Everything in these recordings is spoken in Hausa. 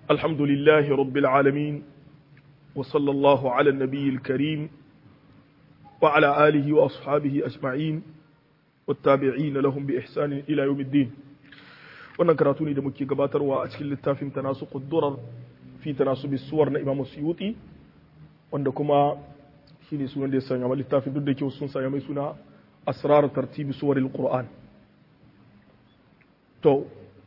الحمد لله رب العالمين وصلى الله على النبي الكريم وعلى آله وأصحابه أجمعين والتابعين لهم بإحسان إلى يوم الدين wannan karatu ne da muke gabatarwa a cikin littafin tanasuqud durar fi tanasubi suwar na Imam Suyuti wanda kuma shine sunan da ya sanya littafin duk da ke sun sanya mai suna asrar tartibi suwaril Qur'an. To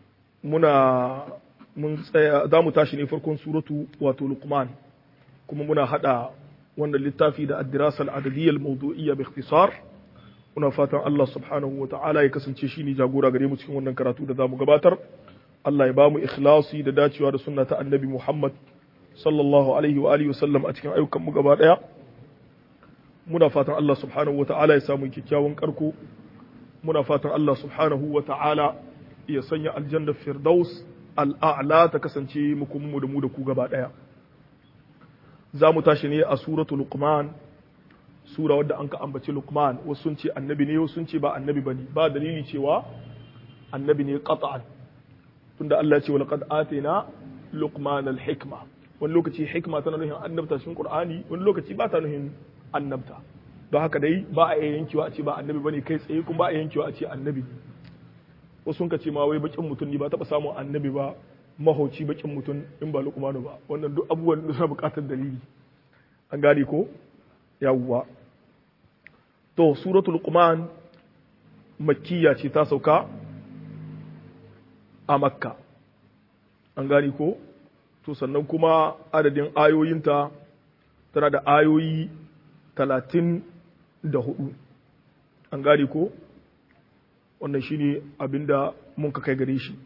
mun tsaya za mu tashi ne farkon suratu wato Luqman kuma muna hada wannan littafi da ad-dirasa al-adadiyya al-mawdu'iyya bi ikhtisar. Muna fatan Allah subhanahu wa ta'ala ya kasance shi ne jagora gare mu cikin wannan karatu da za mu gabatar. Allah ya ba mu ikhlasi da dacewa da sunna ta annabi Muhammad sallallahu alaihi wa alihi wasallam a cikin ayyukan mu gaba daya. Muna fatan Allah subhanahu wa ta'ala ya samu kyakkyawan karko. Muna fatan Allah subhanahu wa ta'ala ya sanya aljanna firdaus al'a'la ta kasance mu kuma da mu da ku gaba daya. Za mu tashi ne a suratul Luqman, sura wadda an ka ambaci Luqman, wasu sun ce annabi ne, wasu sun ce ba annabi bane, ba dalili cewa annabi ne qat'an. Tunda Allah ya ce walaqad atina Luqman al-hikma. Wani lokaci hikma tana nufin annabta cikin Qur'ani, wani lokaci ba ta nufin annabta. Don haka dai ba a yankewa a ce ba annabi bane kai tsaye, kuma ba a yankewa a ce annabi. Wasu sun ka ce ma wai bakin mutum ne ba taɓa samun annabi ba, mahauci bakin mutum in ba Luqmanu ba. Wannan duk abubuwan da suna buƙatar dalili. An gane ko? Yawwa. To suratul Luqman makkiya ce, ta sauka a Makka. An gane ko? To sannan kuma adadin ayoyinta tana da ayoyi 34. An gane ko? Wannan shine abinda mun ka kai gare shi.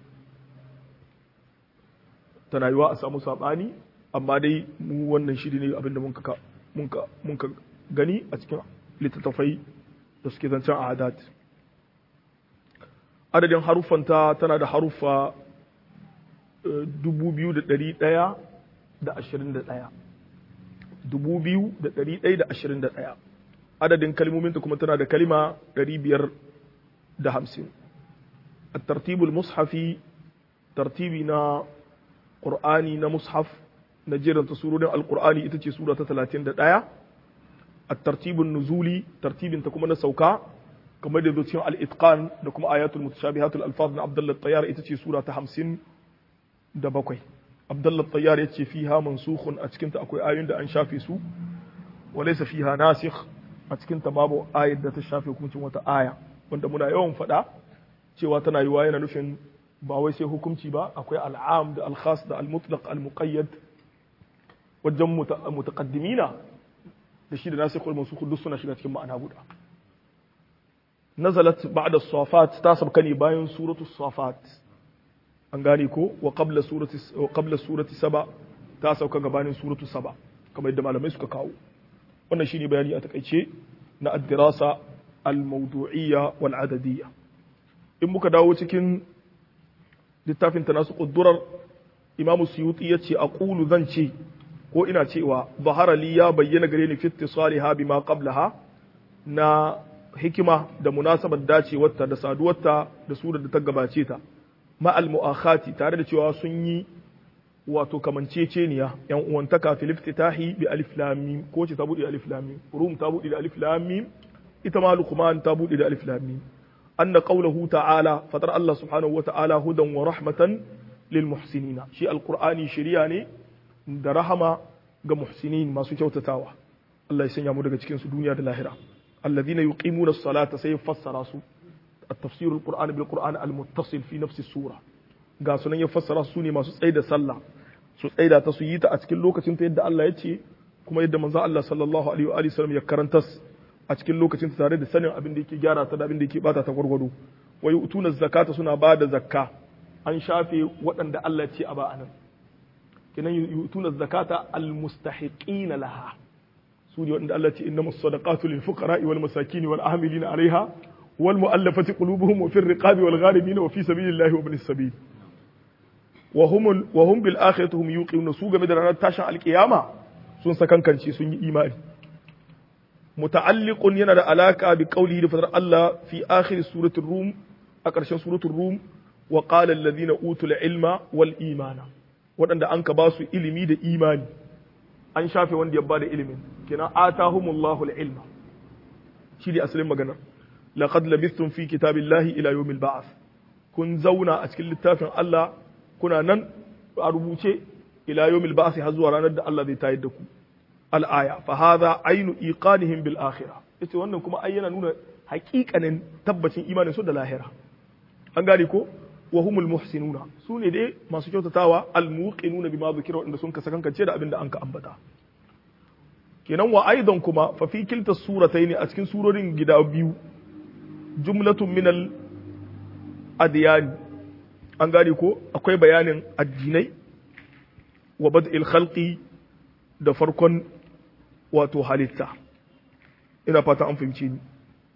Tana yiwa a samu sabani, amma dai mu wannan shiri ne abinda mun ka gani a cikin littattafai da suke zancen adat. Adadin haruffanta tana da haruffa 2,121. 2,121. Adadin kalmominta kuma tana da kalima 550. At-tartibul mushafi, tartibi na Qur'ani na mushaf na jeranta surorin Al-Qur'ani ita ce sura ta 31. At-tartibun nuzuli, tartibin ta kuma na sauka kamar da cikin al-itqan da kuma ayatul mutashabihatul alfaz na Abdullah Tayyar ita ce sura ta 57. Abdullah Tayyar yace fiha mansukhun, a cikin ta akwai ayoyin da an shafe su, wa laysa fiha nasikh, a cikin ta babu ayat da ta shafe hukuncin wata aya, wanda muna yawan faɗa cewa tana yiwa yana nufin ba wai sai hukunci ba, akwai al'am da al-khas da al-mutlaq al-muqayyad. Wajen mutaqaddimina da shi da nasikhul mansukh duk suna shiga cikin ma'ana guda. Nazalat ba'da as-safat, ta sabka ne bayan suratu as-safat. An gane ko? Wa qabla surati saba, ta sauka gabanin suratu saba, kamar yadda malamai suka kawo. Wannan shine bayani a takaice na ad-dirasa al-mawdu'iyya wal adadiyya. In muka dawo cikin littafin tanasuqud durar, Imam Suyuti yace aqulu zan ce ko ina cewa zahara li ya bayyana gare ni fi ittisaliha bima qablaha, na hikima da munasabar dacewarta da saduwarta da surar da ta gabace ta, ma al muakhati, tare da cewa sun yi wato kamanceceniya yan uwantaka fil iftitahi bi alif lam mim, ko ce ta bude alif lam mim, rum ta bude da alif lam mim, ita ma Luqman ta bude da alif lam mim. Anna qawluhu ta'ala, fatar Allah subhanahu wa ta'ala, hudan wa rahmatan lil muhsinina, shi alqur'ani shiriya ne da rahama ga muhsinin, masu kyautatawa. Allah ya sanya mu daga cikin su duniya da lahira. Alladhina yuqimuna as-salata, sai fassara su at-tafsir al-Qur'an bil Qur'an al-muttasil fi nafsi sura. Ga sunan ya fassara su ne masu tsaida sallah, su tsaida ta su yi ta a cikin lokacin ta yadda Allah ya ce, kuma yadda manzo Allah sallallahu alaihi wa sallam ya karanta a cikin lokacin ta, tare da sanin abin da yake gyara ta da abin da yake bata ta gwargwado. Wa yu'tuna zakata, suna ba da zakka. An shafe waɗanda Allah ya ce a ba anan. kenan yutuna zakata almustahiqina laha, su ne wanda Allah ce innamas sadaqatu lil fuqara'i wal masakin wal ahmilina 'alayha wal mu'allafati qulubuhum wa fir riqabi wal gharimin wa fi sabilillahi wa ibnis sabil wa hum bil akhirati hum yuqinun, su game da ranar tashin alkiyama sun sakankance, sun yi imani. Muta'alliqun, yana da alaka bi qawlihi da fadar Allah fi akhir suratul rum, a ƙarshen suratul rum, wa qala alladhina utul ilma wal imana, waɗanda an ka ba su ilimi da imani an shafe wanda ya ba da ilimin kenan atahumullahu al-ilma shi ne asalin magana laqad labithtum fi kitabillahi ila yawmil ba'th kun zauna a cikin littafin Allah kuna nan a rubuce ila yawmil ba'th har zuwa ranar da Allah zai tayar da ku al-aya fa hadha aynu iqanihim bil akhirah yace wannan kuma ai yana nuna haƙiƙanin tabbacin imanin su da lahira an gane ko wa humul muhsinuna su ne dai masu kyautatawa al-muqinuna bima dhukira wanda sun kasa kankance da abin da an ka ambata kenan wa aidan kuma fa fi kilta suratayn a cikin surorin gida biyu jumlatun min al-adyan an gane ko akwai bayanin addinai wa bad'il khalqi da farkon wato halitta ina fata an fahimci ni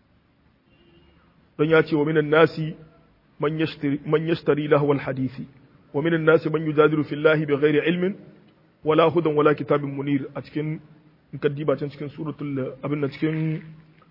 don ya ce wa minan nasi man yashtari lahu al-hadisi wa minan nasi man yujadilu fillahi bighairi ilmin wala hudan wala kitabin munir a cikin kaddiba can cikin suratul abin nan cikin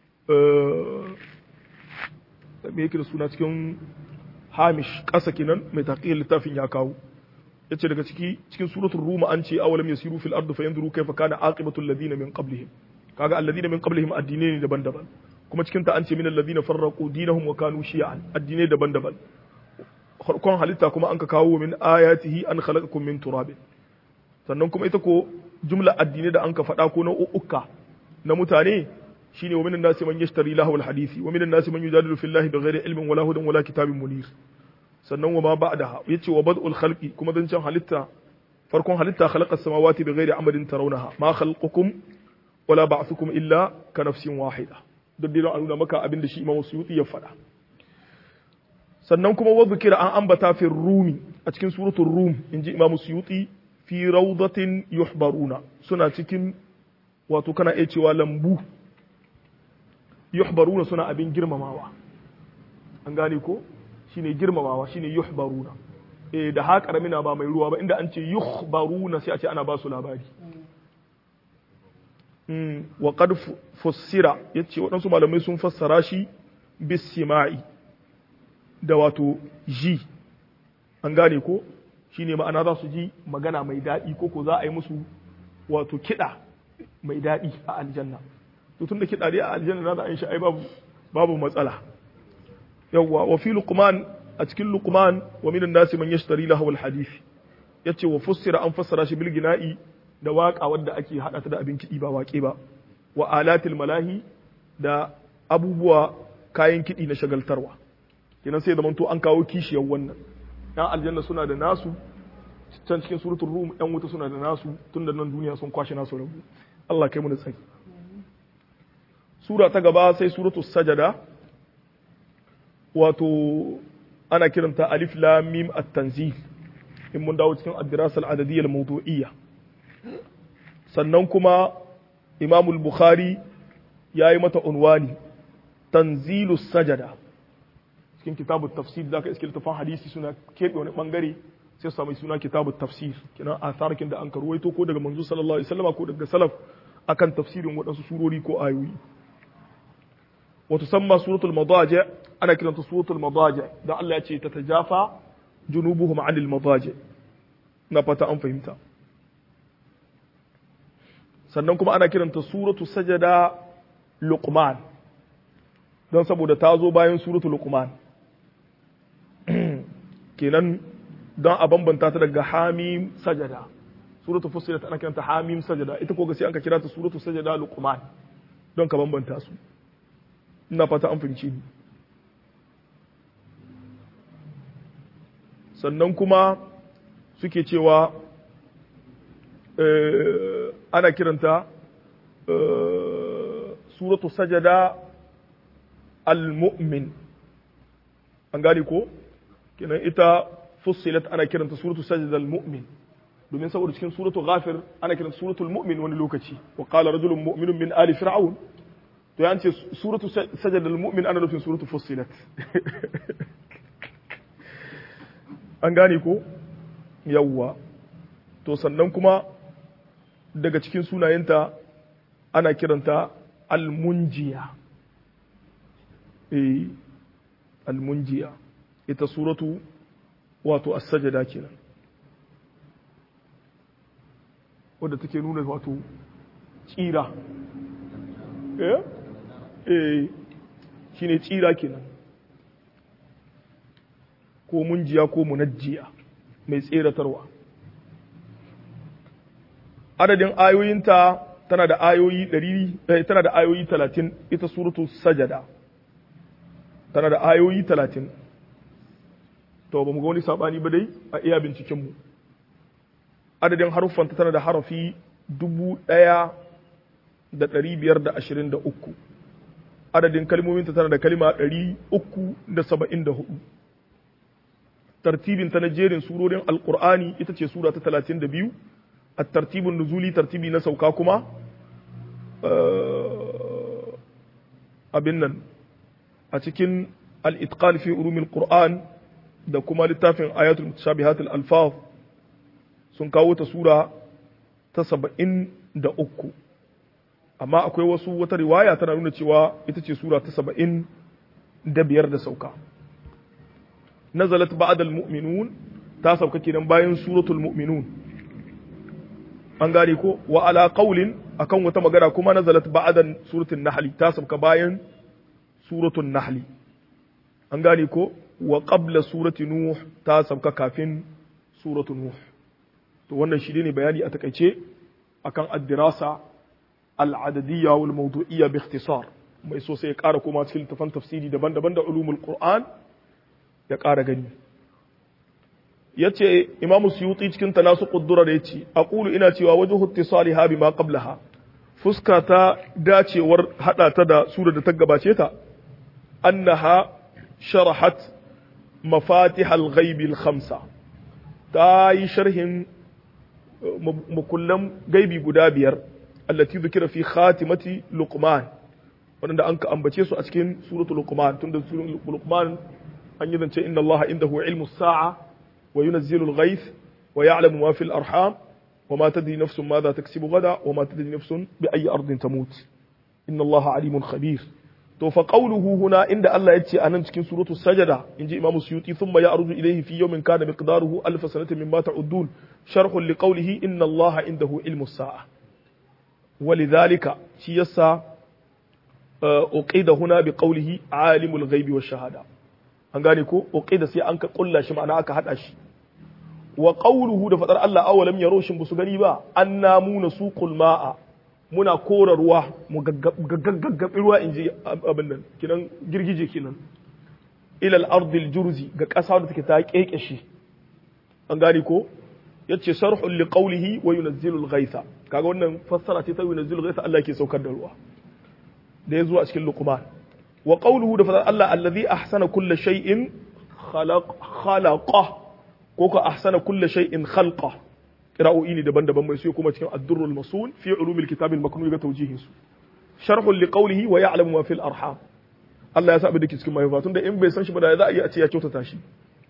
me yake da suna cikin hamish kasa kenan mai taqiyar littafin ya kawo yace daga cikin suratul rum an ce awalam yasiru fil ardi fayanzuru kayfa kana aqibatu alladhina min qablihim kaga alladhina min qablihim addinai ne daban-daban kuma cikin ta an ce min alladhina farraqu dinahum wa kanu shi'an addinai daban-daban farkon halitta kuma an ka kawo min ayatihi an khalaqakum min turabin sannan kuma ita ko jumla addinai da an ka faɗa ko na uka na mutane shine wa minan nasi man yashtari lahu alhadisi wa minan nasi man yujadilu fillahi bighairi ilmin wala hudan wala kitabin munir sannan wa ma ba'daha yace wa bad'ul khalqi kuma dan can halitta farkon halitta khalaqa as-samawati bighairi amadin tarawnaha ma khalqukum wala ba'thukum illa ka nafsin wahida duk dai an nuna maka abin da shi Imam Suyuti ya faɗa sannan kuma wa zikira an ambata fi rumi a cikin suratul rum inji Imam Suyuti fi rawdatin yuhbaruna suna cikin wato kana iya cewa lambu yuhbaruna suna abin girmamawa an gane ko shine girmamawa shine yuhbaruna da ha karamina ba mai ruwa ba inda an ce yuhbaruna sai a ce ana ba su labari wa qad fussira yace waɗansu malamai sun fassara shi bisima'i da wato ji an gane ko shine ma'ana za su ji magana mai daɗi ko za a yi musu wato kiɗa mai daɗi a aljanna to tunda kiɗa dai a aljanna za a yi shi ai babu matsala yawwa wa fi luqman a cikin luqman wa minan nasi man yashtari lahu alhadith yace wa fussira an fassara shi bil gina'i da waka wadda ake hada ta da abin kiɗi ba waƙe ba wa alatil malahi da abubuwa kayan kiɗi na shagaltarwa kenan sai zamanto an kawo kishiyar wannan yan aljanna suna da nasu can cikin suratul rum yan wuta suna da nasu tun da nan duniya sun kwashe nasu rabu Allah kai mu da tsari sura ta gaba sai suratul sajada wato ana kiranta alif lam mim at-tanzil in mun dawo cikin ad-dirasa al-adadiyya al-mawdu'iyya sannan kuma Imam al-Bukhari yayi mata unwani tanzilus sajada cikin kitabut tafsir zaka iske littafin hadisi suna kebe wani bangare sai su samu suna kitabut tafsir kina asarakin da an karwaito ko daga manzo sallallahu alaihi wasallam ko daga salaf akan tafsirin wadansu surori ko ayoyi wato samma suratul madaji ana kiranta suratul madaji dan Allah ya ce tatajafa junubuhum anil madaji na fata an fahimta sannan kuma ana kiranta suratul sajada luqman don saboda ta zo bayan suratul luqman kenan don a bambanta ta daga hamim sajada suratul fussilat ana kiranta hamim sajada ita ko sai an ka kira ta suratul sajada luqman don ka bambanta su ina fata an fahimci ni sannan kuma suke cewa ana kiranta suratul sajada al-mu'min an gane ko kenan ita fussilat ana kiranta suratul sajda al-mu'min domin saboda cikin suratul ghafir ana kiranta suratul mu'min wani lokaci wa qala rajulun mu'minun min ali fir'aun to yan ce suratul sajda al-mu'min ana nufin suratul fussilat an gane ko yawwa to sannan kuma daga cikin sunayenta ana kiranta al-munjiya al-munjiya ita suratu wato as-sajda kenan wadda take nuna wato tsira shine tsira kenan ko munjiya ko munajjiya mai tseratarwa. Adadin ayoyinta tana da ayoyi 30 ita suratul sajada tana da ayoyi 30. To ba mu ga wani sabani ba dai a iya binciken mu. Adadin haruffanta tana da harafi 1523. Adadin kalmominta tana da kalma 374. Tartibinta na jerin surorin Alƙur'ani ita ce sura ta 32. At-tartibun nuzuli tartibi na sauka kuma abin nan a cikin al-itqan fi ulumil Qur'an da kuma littafin ayatul mutashabihat al-alfaz sun kawo ta sura ta 73. Amma akwai wata riwaya tana nuna cewa ita ce sura ta 75 da sauka. Nazalat ba'da al-mu'minun ta sauka kenan bayan suratul mu'minun. An gane ko wa ala qaulin akan wata magana kuma nazalat ba'da suratul nahl ta sauka bayan suratul nahl. An gane ko wa qabla surati nuh ta sauka kafin suratul nuh. To wannan shi ne bayani a takaice akan ad-dirasa al-adadiyya wal mawdu'iyya bi ikhtisar. Mai so sai ya ƙara kuma cikin tafan tafsiri daban-daban da ulumul Qur'an ya ƙara gani. Yace Imam Suyuti cikin Tanasuqud Durar yace aqulu ina cewa wajhu ittisaliha bima qablaha, fuska ta dacewar hada ta da sura da ta gabace ta, annaha sharahat mafatih al-ghaib al-khamsa, ta yi sharhin makullan gaibi guda biyar allati dhukira fi khatimati Luqman, wanda an ka ambace su a cikin suratul Luqman. Tunda suratul Luqman an yi zance inna Allah indahu ilmu sa'a wa yunazzilu al-ghayth wa ya'lamu ma fil arham wa ma tadri nafsun madha taksibu gada wa ma tadri nafsun bi ayyi ardin tamut inna Allah alimun khabir. To fa qawluhu huna inda Allah yace anan cikin suratul sajada inji Imam Suyuti thumma ya'ruju ilayhi fi yawmin kana miqdaruhu alf sanatin mimma ta'uddun sharhun li qawlihi inna Allah indahu ilmu sa'a ولذلك شيسا أقيد هنا بقوله عالم الغيب والشهادة an gane ko uqida sai an ka kulla shi ma'ana aka hada shi wa qawluhu da fadar Allah awalam yaro shin busu gani ba anna mu nasuqul ma'a muna kora ruwa mu gaggabi ruwa inji abin nan kinan girgije kinan ila al-ardi al-jurzi ga kasa da take ta kekeshe an gane ko yace sharhul li qawlihi wa yunazzilu al-ghaytha kaga wannan fassara ce ta yunazzilu al-ghaytha Allah yake saukar da ruwa da ya zo a cikin Luqman. Wa qawluhu da fadar Allah allazi ahsana kulli shay'in khalaqa ko ka ahsana kulli shay'in khalqa, qira'o'i ne daban-daban mai su kuma cikin ad-durrul masun fi ulumil kitab al-maknun ga tawjihin su. Sharhun li qawlihi wa ya'lamu ma fil arham, Allah ya sa abin da ke cikin mahaifa tunda in bai san shi ba da za a iya a ce ya kyautata shi.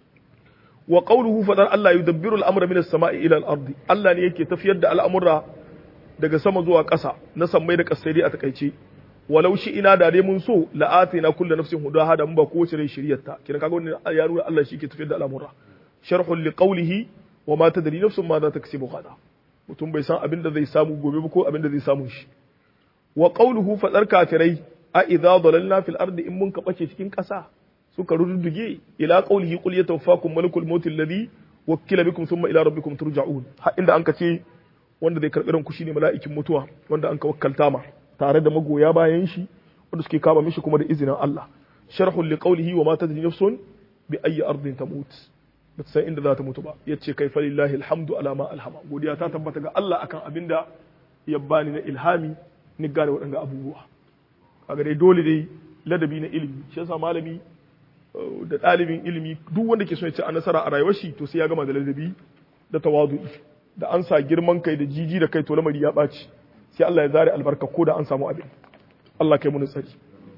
Wa qawluhu fadar Allah yudabbiru al-amra min as-sama'i ila al-ardi, Allah ne yake tafiyar da al'amura daga sama zuwa ƙasa na sammai da ƙasai a takaice. Walau shi ina da dai mun so la'atina kullu nafsin hudaha da mun ba kowace rai shiriyarta kina kaga wannan ya nuna Allah shi ke tafiyar da al'amura. Sharhun li qawlihi wa ma tadri nafsun ma za taksibu gada, mutum bai san abin da zai samu gobe ba ko abin da zai samu shi. Wa qawluhu fadar kafirai a idza dalalna fil ardi in mun kabace cikin ƙasa suka rudduge ila qawlihi qul yatawaffakum malakul maut alladhi wakkila bikum thumma ila rabbikum turja'un, har inda an kace wanda zai karɓi ranku shine mala'ikin mutuwa wanda an ka wakkalta ma tare da magoya bayan shi wanda suke kama mishi kuma da izinin Allah. Sharhun li qawlihi wa ma tadri nafsun bi ayyi ardin tamut, ba san inda za ta mutu ba. Yace kai falillahi alhamdu ala ma alhama, godiya ta tabbata ga Allah akan abinda ya bani na ilhami ni gane waɗanga abubuwa. Kaga dai dole dai ladabi na ilimi, shi yasa malami da ɗalibin ilimi duk wanda ke so ya ci a nasara a rayuwar shi to sai ya gama da ladabi da tawadu'i. Da an sa girman kai da jiji da kai to lamari ya ɓaci, sai Allah ya zare albarka ko da an samu abin. Allah kai mun tsari.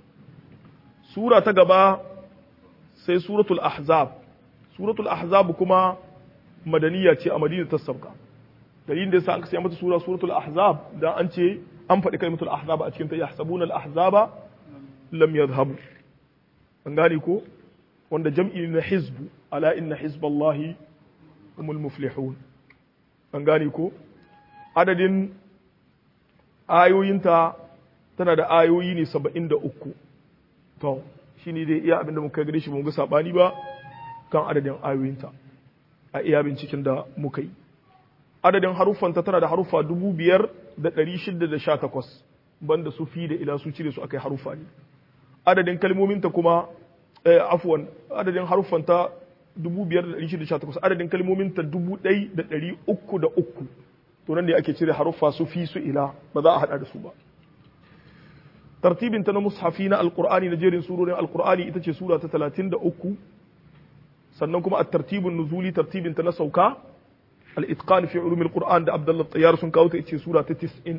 Sura ta gaba sai suratul ahzab. Suratul ahzab kuma madaniya ce a Madina ta sabka. Dalilin da yasa aka sai mata suratul ahzab dan an ce an faɗi kalmatul ahzab a cikin ta yahsabuna al ahzaba lam yadhhabu. An gane ko wanda jam'i na hizbu ala inna hizballahi humul muflihun. An gane ko adadin ayoyinta tana da ayoyi ne 73 to shine dai iya abinda muka gare shi ba mu ga sabani ba kan adadin ayoyinta a iya binciken da muka yi adadin haruffanta tana da haruffa 5618 banda su fi da ila su cire su akai haruffa ne adadin kalmominta kuma afwan adadin haruffanta 5618 adadin kalmominta 1303 to nan ne ake cire haruffa su fi su ila ba za a hada da su ba tartibinta na mushafi na alqur'ani na jerin surorin alqur'ani ita ce sura ta 33 sannan kuma at-tartibun nuzuli tartibinta na sauka al-itqan fi ulum al-qur'an da Abdullah Tayyar sun kawo ta ita ce sura ta 90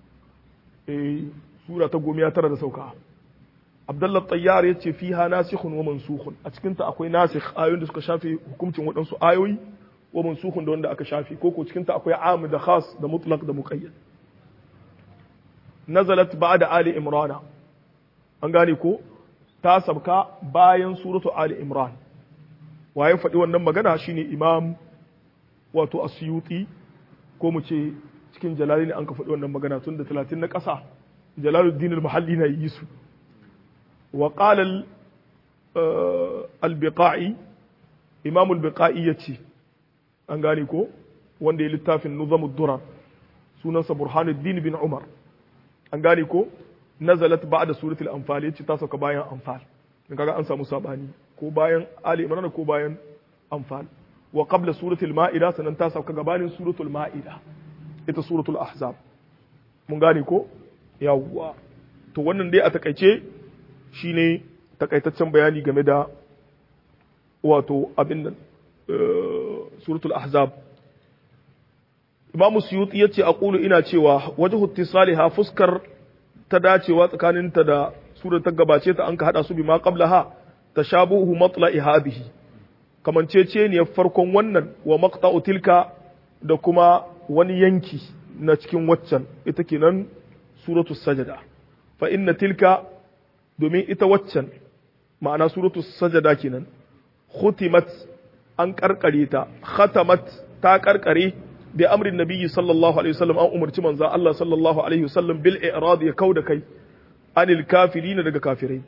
sura ta 19 da sauka Abdullah Tayyar yace fiha nasikhun wa mansukhun a cikin ta akwai nasikh ayoyin da suka shafe hukuncin waɗansu ayoyi wa mansukhun da wanda aka shafe ko cikin ta akwai am da khas da mutlaq da muqayyad nazalat ba'da ali imran an gane ko ta sabka bayan suratu ali imran waye faɗi wannan magana shine imam wato asyuti ko mu ce cikin jalalaini an ka faɗi wannan magana tun da 30 na ƙasa jalaluddin al-mahalli na yi su wa qala al-biqai imam al-biqai yace an gane ko wanda ya littafin nuzamud durar sunansa burhanuddin bin umar an gane ko nazalat ba'da suratul anfal yace ta sauka bayan anfal dan kaga an samu sabani ko bayan ali imran ko bayan anfal wa qabla suratul maida sanan ta sauka gabanin suratul maida ita suratul ahzab mun gane ko yawwa to wannan dai a takaice shine takaitaccen bayani game da wato abin nan suratul ahzab imamu suyuti yace aqulu ina cewa wajhu ittisaliha fuskar ta dacewa tsakaninta da surar ta gabace ta an ka hada su bi ma qablaha tashabuhu matla'i hadhihi kamancece ne farkon wannan wa maqta'u tilka da kuma wani yanki na cikin waccan ita kenan suratul sajada fa inna tilka domin ita waccan ma'ana suratul sajada kenan khutimat an karkare ta khatamat ta karkare bi amrin nabiyyi sallallahu alaihi wasallam an umarci manzo Allah sallallahu alaihi wasallam bil i'rad ya kauda kai anil kafirin daga kafirai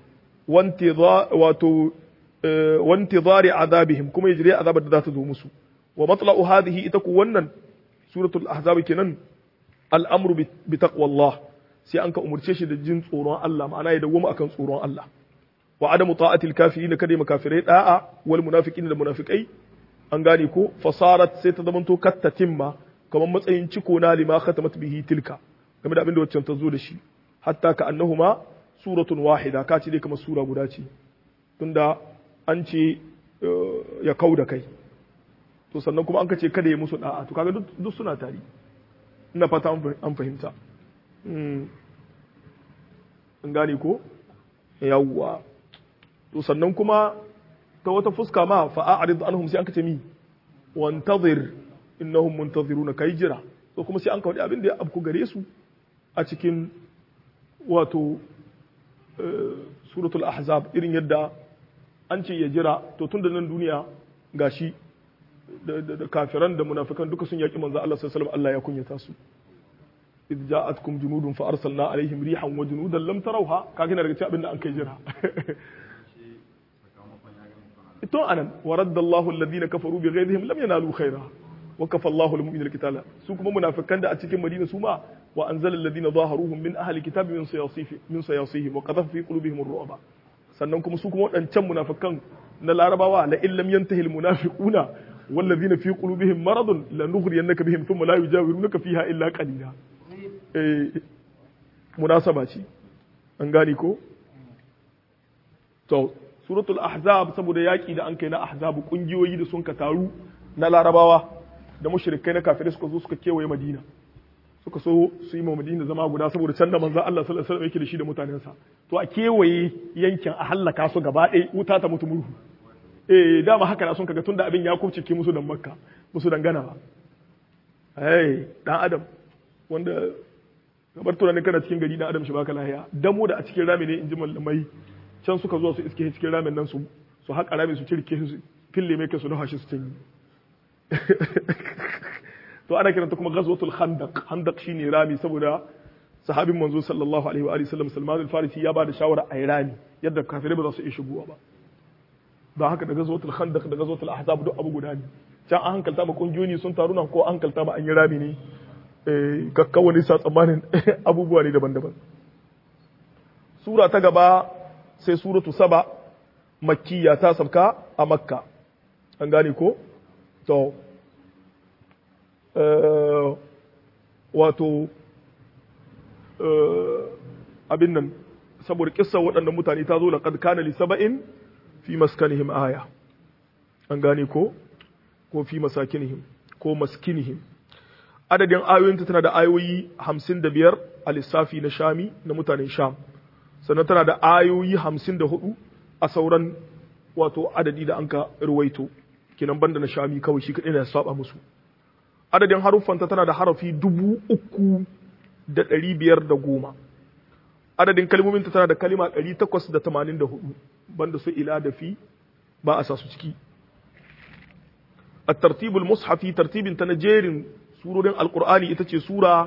wantidari azabihim kuma yajri azabar da za ta zo musu wa matla'u hadhihi ita ku wannan suratul ahzab kenan al'amru bi taqwallah sai an ka umurce shi da jin tsoron Allah ma'ana ya dawo akan tsoron Allah wa adamu ta'atil kafirin kada makafirai da'a wal munafiqin da munafikai an gane ko fasarat sai ta zamanto kattatimma kamar matsayin ciko na lima khatamat bihi tilka game da abin da waccan ta zo da shi hatta ka annahuma suratun wahida ka ce dai kamar sura guda ce tunda an ce ya kauda kai to sannan kuma an ka ce kada ya musu da'a to kaga duk suna tari ina fata an fahimta an gane ko yawwa to sannan kuma ta wata fuska ma fa'arid anhum sai an kace mi wantazir innahum muntaziruna kai jira to kuma sai an kawo abin da ya abku gare su a cikin wato suratul ahzab irin yadda an ce ya jira to tun da nan duniya gashi da kafiran da munafikan duka sun yaki manzo Allah sallallahu alaihi wasallam Allah ya kunyata su idh ja'atkum junudun fa arsalna alaihim rihan wa junudan lam tarawha kaga daga cikin abin da an kai jira to anan waradda Allahu alladhina kafaru bi ghayrihim lam yanalu khaira wa kafa Allahu almu'minina alqitala su kuma munafikan da a cikin Madina su ma wa anzala alladhina zaharuhum min ahli kitabi min sayasihim wa qadhafa fi qulubihim ar-ru'ba sannan kuma su kuma wadancan munafikan na larabawa la illam yantahi almunafiquna والذين في قلوبهم مرض لنغرينك بهم ثم لا يجاورونك فيها إلا قليلا مناسبة ce an gane ko to suratul ahzab saboda yaki da an kai na ahzab kungiyoyi da sun ka taru na larabawa da mushrikai na kafirai suka zo suka kewaye madina suka so su yi ma madina zama guda saboda can da manzo Allah sallallahu alaihi wasallam yake da shi da mutanensa to a kewaye yankin a hallaka su gaba ɗaya wuta ta mutu murhu dama haka na sun kaga tunda abin ya kubce musu dan makka musu dangana ba dan adam wanda gabar tunanin kana cikin gari dan adam shi baka lahiya damo da a cikin rami ne inji mallamai can suka zo su iske cikin ramin nan su haƙa rami su cirke su fille mai kai su dafa shi su canyi to to ana kiranta kuma ghazwatul khandaq khandaq shine rami saboda sahabin manzo sallallahu alaihi wa alihi sallam Salman al-Farisi ya bada shawara a rami yadda kafirai ba za su iya shigowa ba don haka da ghazwatul khandaq da ghazwatul ahzab duk abu guda ne can an hankalta ma kungiyoyi sun taru nan ko an hankalta ma an yi rami ne kakkawani sa tsammanin abubuwa ne daban-daban sura ta gaba sai suratu saba makkiya ta sabka a makka an gane ko to wato abin nan saboda kissa waɗannan mutane ta zo laqad kana li saba'in fi maskanihim aya an gane ko fi masakinihim ko maskinihim adadin ayoyinta tana da ayoyi 55 a lissafi na shami na mutanen sham sannan tana da ayoyi 54 a sauran wato adadi da anka ruwaito kinan banda na shami kawai shi kadai ne saba musu adadin haruffanta tana da harafi 3510 adadin kalmominta tana da kalima 884 banda su ila da fi ba a sa su ciki الترتيب المصحفي ترتيب تنجير سورة القرآن يتجي سورة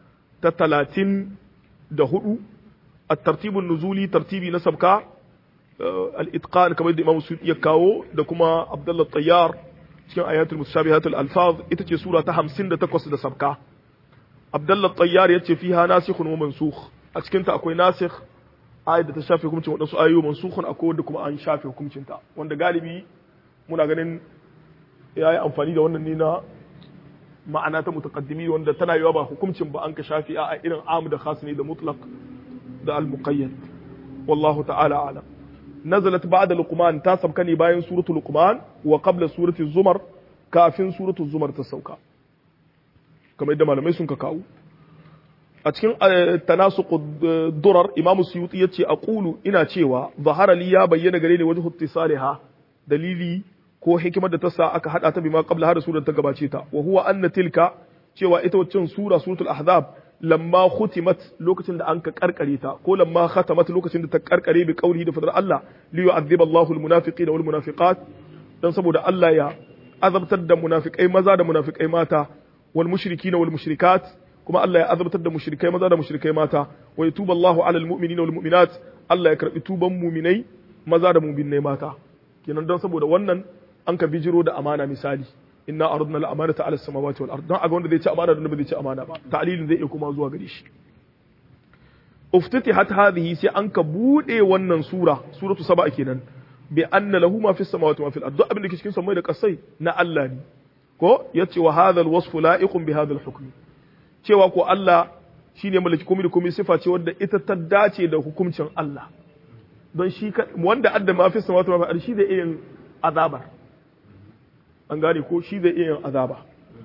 34 الترتيب النزولي ترتيبي نسبك الإتقان كما يدى إمام السيوطي يكاو دكما عبد الله الطيار cikin ayatul mutashabihatul alfaz ita ce sura ta 58 da sabka Abdullah Tayyar yace fiha nasikhun wa mansukh a cikin ta akwai nasikh ayat da ta shafe hukuncin wadansu ayoyi mansukhun akwai wanda kuma an shafe hukuncin ta wanda galibi muna ganin yayi amfani da wannan ne na ma'ana ta mutaqaddimi wanda tana yawa ba hukuncin ba an ka shafi a irin am da khas ne da mutlaq da al-muqayyad wallahu ta'ala a'lam نزلت بعد لقمان تاسب كني باين سورة لقمان وقبل سورة الزمر كافين سورة الزمر تسوكا كما يدى malamai sun ka kawo a cikin tanasuq durar Imam Suyuti yace aqulu ina cewa zahara li ya bayyana gare ni wajhu ittisaliha dalili ko hikimar da ta sa aka hada ta bima qabla har surar ta gabace ta wa huwa anna tilka cewa ita waccan sura suratul ahzab lamma khutimat lokacin da an ka karkare ta ko lamma khatamat lokacin da ta karkare bi qawlihi da fadar Allah li yu'adhiba Allahu al-munafiqina wal munafiqat dan saboda Allah ya azabtar da munafikai maza da munafikai mata wal mushrikina wal mushrikat kuma Allah ya azabtar da mushrikai maza da mushrikai mata wa yatubu Allahu ala al-mu'minina wal mu'minat Allah ya karbi tuban mu'minai maza da mu'minai mata kenan dan saboda wannan an ka bijiro da amana misali inna aradna al-amanata ala as-samawati wal ard dan aga wanda zai ci amana da wanda bai ci amana ba ta'lilin zai iya kuma zuwa gare shi uftatihat hadhihi sai an ka bude wannan suratu saba kenan bi anna lahu ma fis samawati wa fil ard duk abin da ke cikin samai da kasai na Allah ne ko yace wa hadha al-wasf la'iqun bi hadha al-hukm cewa ko Allah shine mallaki komai da komai sifa ce wanda ita ta dace da hukuncin Allah don shi wanda adda ma fis samawati wa fil ard shi da irin azabar an gane ko shi zai iya yin azaba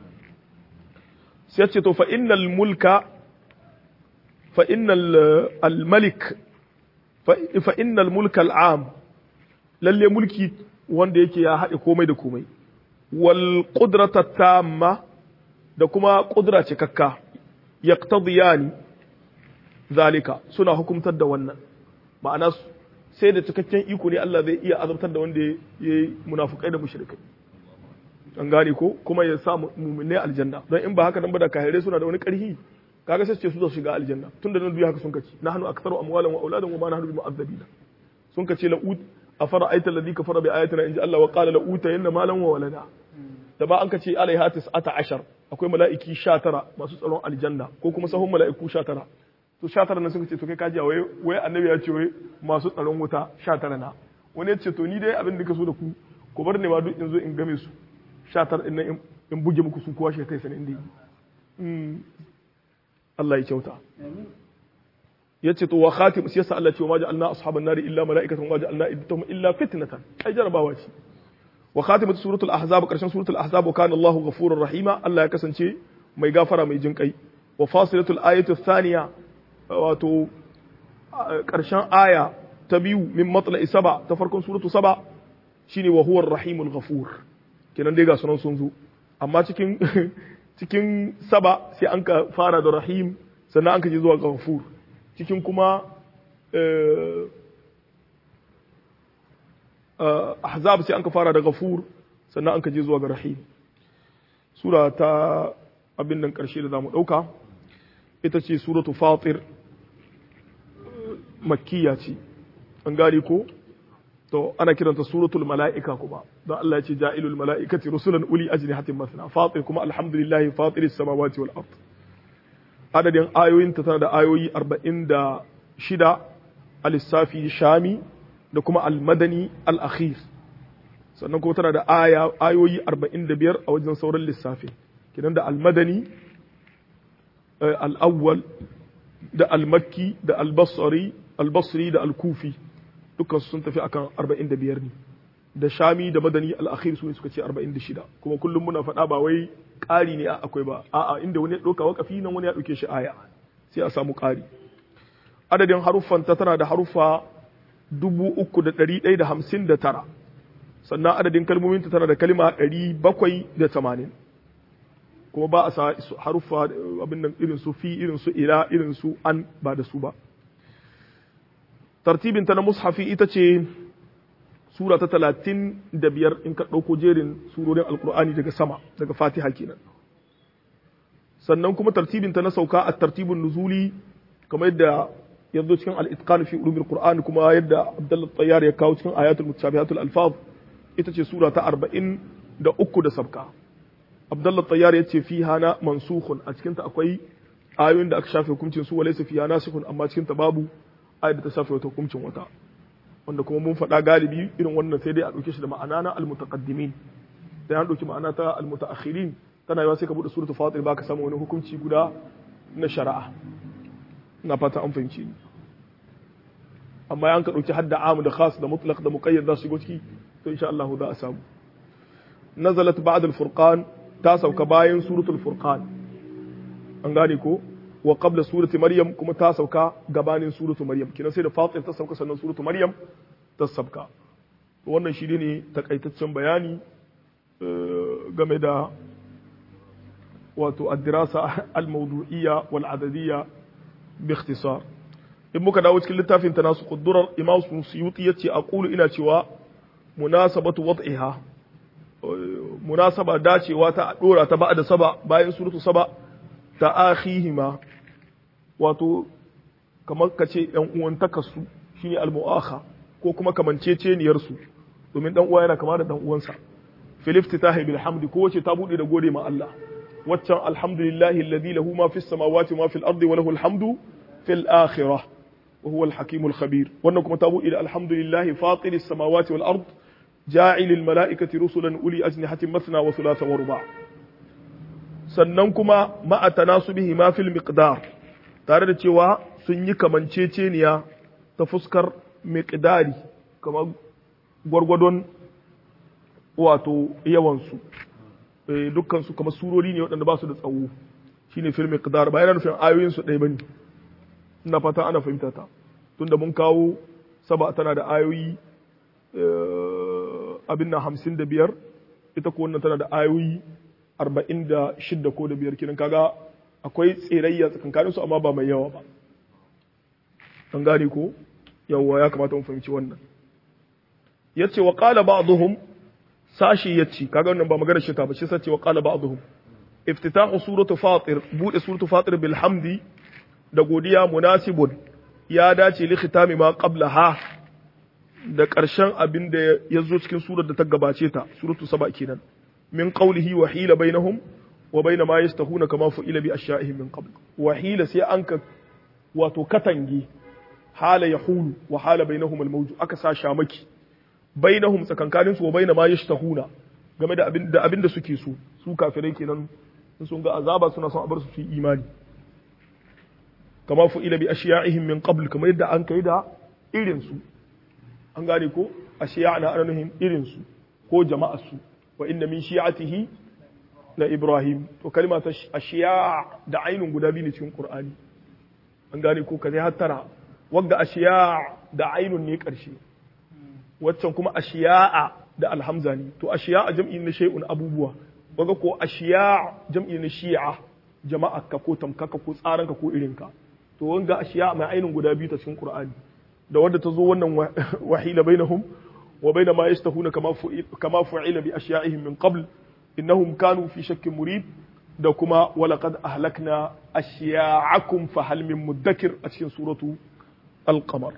sai ce to fa innal mulka al'am lalle mulki wanda yake ya haɗe komai da komai wal qudrata tamma da kuma qudra cikakka yaqtadiyani zalika suna hukumtar da wannan ma'ana sai da cikakken iko ne Allah zai iya azabtar da wanda yayi munafikai da mushrikai an gane ko kuma ya sa mu'minai aljanna don in ba haka nan ba da kahirai suna da wani karhi kaga sai ce su za su shiga aljanna tunda nan duniya haka sun kace nahnu aktharu amwalan wa auladan wa ma nahnu bimu'azzabina sun kace la ut afara aita alladhi kafara bi ayatina inja Allah wa qala la uta yanna malan wa walada da ba an kace alaiha 19 akwai mala'iki 19 masu tsaron aljanna ko kuma sahun mala'iku 19 to 19 nan sun kace to kai kaji wai annabi ya ce wai masu tsaron wuta 19 na wani ya ce to ni dai abin da kaso da ku bar ne ma duk in zo in game su 19 din nan in buge muku su kowa shi kai sanin inda Allah ya kyauta yace to wa khatim sai yasa Allah ce wa ma ja'alna ashaban nari illa mala'ikatan wa ja'alna iddatuhum illa fitnatan ai jarabawa ce wa khatimat suratul ahzab karshen suratul ahzab wa kana Allahu ghafurur rahima Allah ya kasance mai gafara mai jin kai wa fasilatul ayatu thaniya wato karshen aya ta biyu min matla'i saba ta farkon suratul saba shine wa huwa ar-rahimul ghafur kenan dai ga sunan sun zo amma cikin saba sai an ka fara da rahim sannan an ka je zuwa ga ghafur cikin kuma ahzab sai an ka fara da ghafur sannan an ka je zuwa ga rahim sura ta abin nan karshe da zamu dauka ita ce suratu fatir, makkiya ce an gane ko to ana kiranta suratul mala'ika kuma don Allah ya ce ja'ilul mala'ikati rusulan uli ajnihatin masna. Fatir kuma alhamdulillah fatiris samawati wal ard. Adadin ayoyin ta tana da ayoyi 46 al-lissafi shami da kuma al-madani al-akhir, sannan kuma tana da ayoyi 45 a wajen sauran lissafi kidan da al-madani al-awwal da al-makki da al-basri da al-kufi dukkan sun tafi akan 45 ne, da shami da madani al-akhir su ne suka ce 46. kuma kullum muna faɗa ba wai ƙari ne akwai ba, a'a inda wani ya ɗauka waƙafi nan wani ya ɗauke shi aya sai a samu ƙari. Adadin haruffan ta tana da haruffa 3,159, sannan adadin kalmomin ta tana da kalma 780, kuma ba a sa haruffa abin nan irin su fi, irin su ila, irin su an ba da su ba. Tartibin ta na mushafi ita ce sura ta 35 in ka ɗauko jerin surorin alkur'ani daga sama, daga fatiha kenan. Sannan kuma tartibin ta na sauka a tartibin nuzuli kamar yadda ya zo cikin al-itqan fi ulumil qur'an, kuma yadda Abdullah Tayyar ya kawo cikin ayatul mutashabihatul alfaz, ita ce sura ta 43 da sabka. Abdullah Tayyar ya ce fiha na mansukhun, a cikin ta akwai ayoyin da aka shafe hukuncin su, walaysa fiha nasikhun, amma cikin ta babu ayat da ta shafe wata hukuncin wata, wanda kuma mun faɗa galibi irin wannan sai dai a ɗauke shi da ma'ana na al-mutaqaddimin, sai an ɗauki ma'ana ta al-mutaakhirin tana yawa sai ka buɗe suratul fatir ba ka samu wani hukunci guda na shari'a. ina fata an fahimci ni, amma yan ka ɗauki hadda amu da khas da mutlaq da muqayyad za su shigo ciki to insha Allah za a samu. nazalat ba'da al-furqan, ta sauka bayan suratul furqan an gane ko, wa qabla surati maryam kuma ta sauka gabanin suratu maryam, kina sai da fatir ta sauka sannan suratu maryam ta sauka. wannan shi ne takaitaccen bayani game da wato ad-dirasa al-mawdu'iyya wal adadiyya bi ikhtisar. in muka dawo cikin littafin tanasuqud durar, imam Suyuti yace aqulu, ina cewa munasabatu wad'iha, munasaba dacewa ta dora ta ba'da saba, bayan suratu saba ta akhihima, wato kamar ka ce ‘yan uwantakarsu shi ne al-mu'akha, ko kuma kamanceceniyarsu, domin ɗan uwa yana kama da ɗan uwansa. Filifti ta haibil hamdi, ko wace ta buɗe da gode ma Allah. Waccan alhamdulillahi alladhi lahu ma fis samawati ma fil ardi wa lahu alhamdu fil akhirah wa huwa al-hakimul khabir. Wannan kuma ta buɗe da alhamdulillahi fatiris samawati wal ard ja'ilil mala'ikati rusulan uli ajnihatin mathna wa thulatha wa ruba'. Sannan kuma ma'a tanasubihi ma fil miqdar, tare da cewa sun yi kamanceceniya ta fuskar miqdari, kamar gwargwadon wato yawansu, dukkansu kamar surori ne waɗanda ba su da tsawo, shine fil miqdar, ba yana nufin ayoyinsu ɗaya bane. ina fata ana fahimta ta, tunda mun kawo saba tana da ayoyi abin na 55, ita ko wannan tana da ayoyi 46 ko da 5, kiran kaga akwai tsirayya tsakankanin su amma ba mai yawa ba. an gane ko yawa, ya kamata mu fahimci wannan. yace wa qala ba'dhum, sashi yace, kaga wannan ba magana shi ta ba, shi sace wa qala ba'dhum iftitahu suratu fatir, bude suratu fatir bil hamdi da godiya, munasibun ya dace li khitami ma qablaha, da ƙarshen abin da ya zo cikin surar da ta gabace ta, suratu saba kenan, min qawlihi wa hila bainahum wa baina ma yastahuna kama fu'ila bi ashya'ihim min qabl. wa hila sai an ka wato katangi, hala yahulu wa hala bainahum al-mawju, aka sa shamaki bainahum tsakankanin su wa baina ma yastahuna, game da abin da suke so, su kafirai kenan in sun ga azaba suna son a bar su yi imani. kama fu'ila bi ashya'ihim min qabl, kamar yadda an kai da irin su, an gane ko ashya'na anahum irin su ko jama'ar su, wa inna min shi'atihi la Ibrahim. to kalma ta ashiya da ainun guda biyu ne cikin Qur'ani, an gane ko kaje hattara, wanda ashiya da ainun ne karshe, waccan kuma ashiya da alhamza ne. to ashiya jam'i ne shay'un abubuwa, wanda ko ashiya jam'i ne shi'a, jama'arka ko tamkaka ko tsaranka ko irinka. to wanga ashiya mai ainun guda biyu ta cikin Qur'ani, da wanda ta zo wannan wahila bainahum wa baina ma yastahuna kama fu'ila bi ashya'ihim min qabl innahum kanu fi shakkin murib da kuma walaqad ahlakna ashya'akum fa hal min muddakir a cikin suratu al-qamar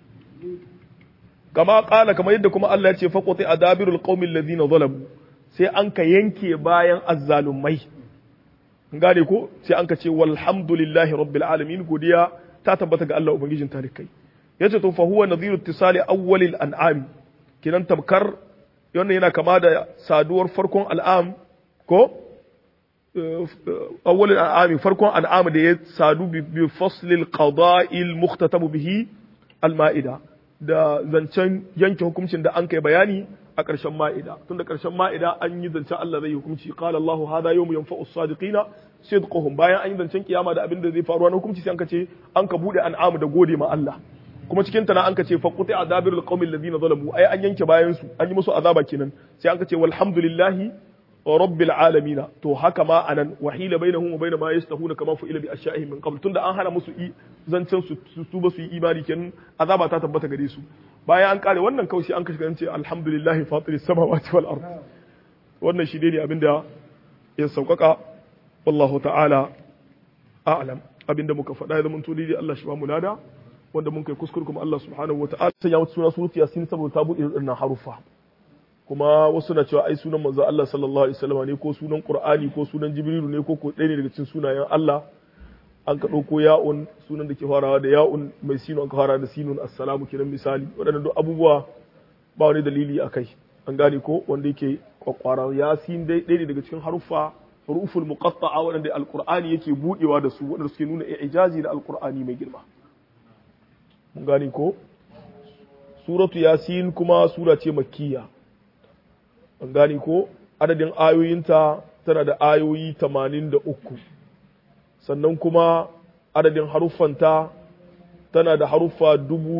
kama qala kamar yadda kuma Allah ya ce faqati adabirul qaumil ladina zalamu sai an ka yanke bayan azzalumai gane ko sai an ka ce walhamdulillahi rabbil alamin godiya ta tabbata ga Allah ubangijin talikai yace to fa huwa nadhiru ittisali awwalil an'am kinan tabkar wannan yana kama da saduwar farkon al'am ko awwalil an'am farkon al'am da ya sadu bi faslil qada'il mukhtatab bihi al-ma'ida da zancen yanke hukuncin da an kai bayani a ƙarshen ma'ida tun da ƙarshen ma'ida an yi zancen Allah zai hukunci qala Allahu hada yawmu yanfa'u as-sadiqina sidquhum bayan an yi zancen kiyama da abin da zai faru na hukunci sai an ka ce an ka bude an'amu da gode ma Allah kuma cikin ta na an ka ce faquti adabirul qaumil ladina zalamu ai an yanke bayan su an yi musu azaba kenan sai an ka ce walhamdulillahi rabbil alamin to haka ma anan wahila bainahum wa bain ma yastahuna kama fu'ila bi ashya'ihim min qabl tunda an hana musu zancen su ba su yi imani kenan azaba ta tabbata gare su bayan an kare wannan kaushi an kashi ce alhamdulillahi fatiris samawati wal ard wannan shi ne abinda ya saukaka wallahu ta'ala a'lam abinda muka faɗa ya zama to dai Allah shi ba mu lada wanda mun kai kuskure kuma Allah subhanahu wa ta'ala sai ya wuce suna surati yasin saboda ta bude irin harufa kuma wasu na cewa ai sunan manzo Allah sallallahu alaihi wasallam ne ko sunan Qur'ani ko sunan Jibrilu ne ko ɗaya ne daga cikin sunayen Allah an ka ɗauko ya'un sunan da ke farawa da ya'un mai sinu an ka fara da sinun assalamu kenan misali waɗannan duk abubuwa ba wani dalili a kai an gane ko wanda yake kwakwara yasin dai ɗaya ne daga cikin haruffa huruful muqatta'a waɗanda alqur'ani yake budewa da su waɗanda suke nuna ijazi da alqur'ani mai girma mun gane ko suratu yasin kuma sura ce makkiya an gane ko adadin ayoyinta tana da ayoyi 83 sannan kuma adadin haruffanta tana da haruffa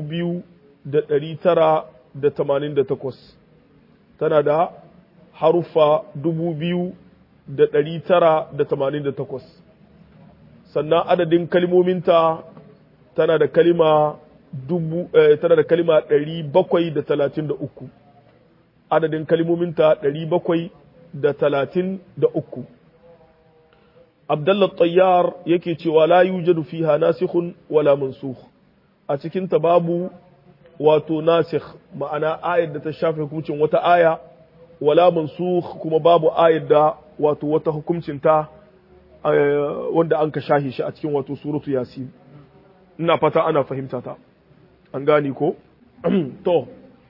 2,988 tana da haruffa 2,988 sannan adadin kalmominta tana da kalima 733 adadin kalmominta 733 Abdullah Tayyar yake cewa la yujadu fiha nasikhun wala mansukh a cikin ta babu wato nasikh ma'ana ayar da ta shafe hukuncin wata aya wala mansukh kuma babu ayar da wato wata hukuncin ta wanda an ka shahi shi a cikin wato suratu yasin ina fata ana fahimta ta an gane ko to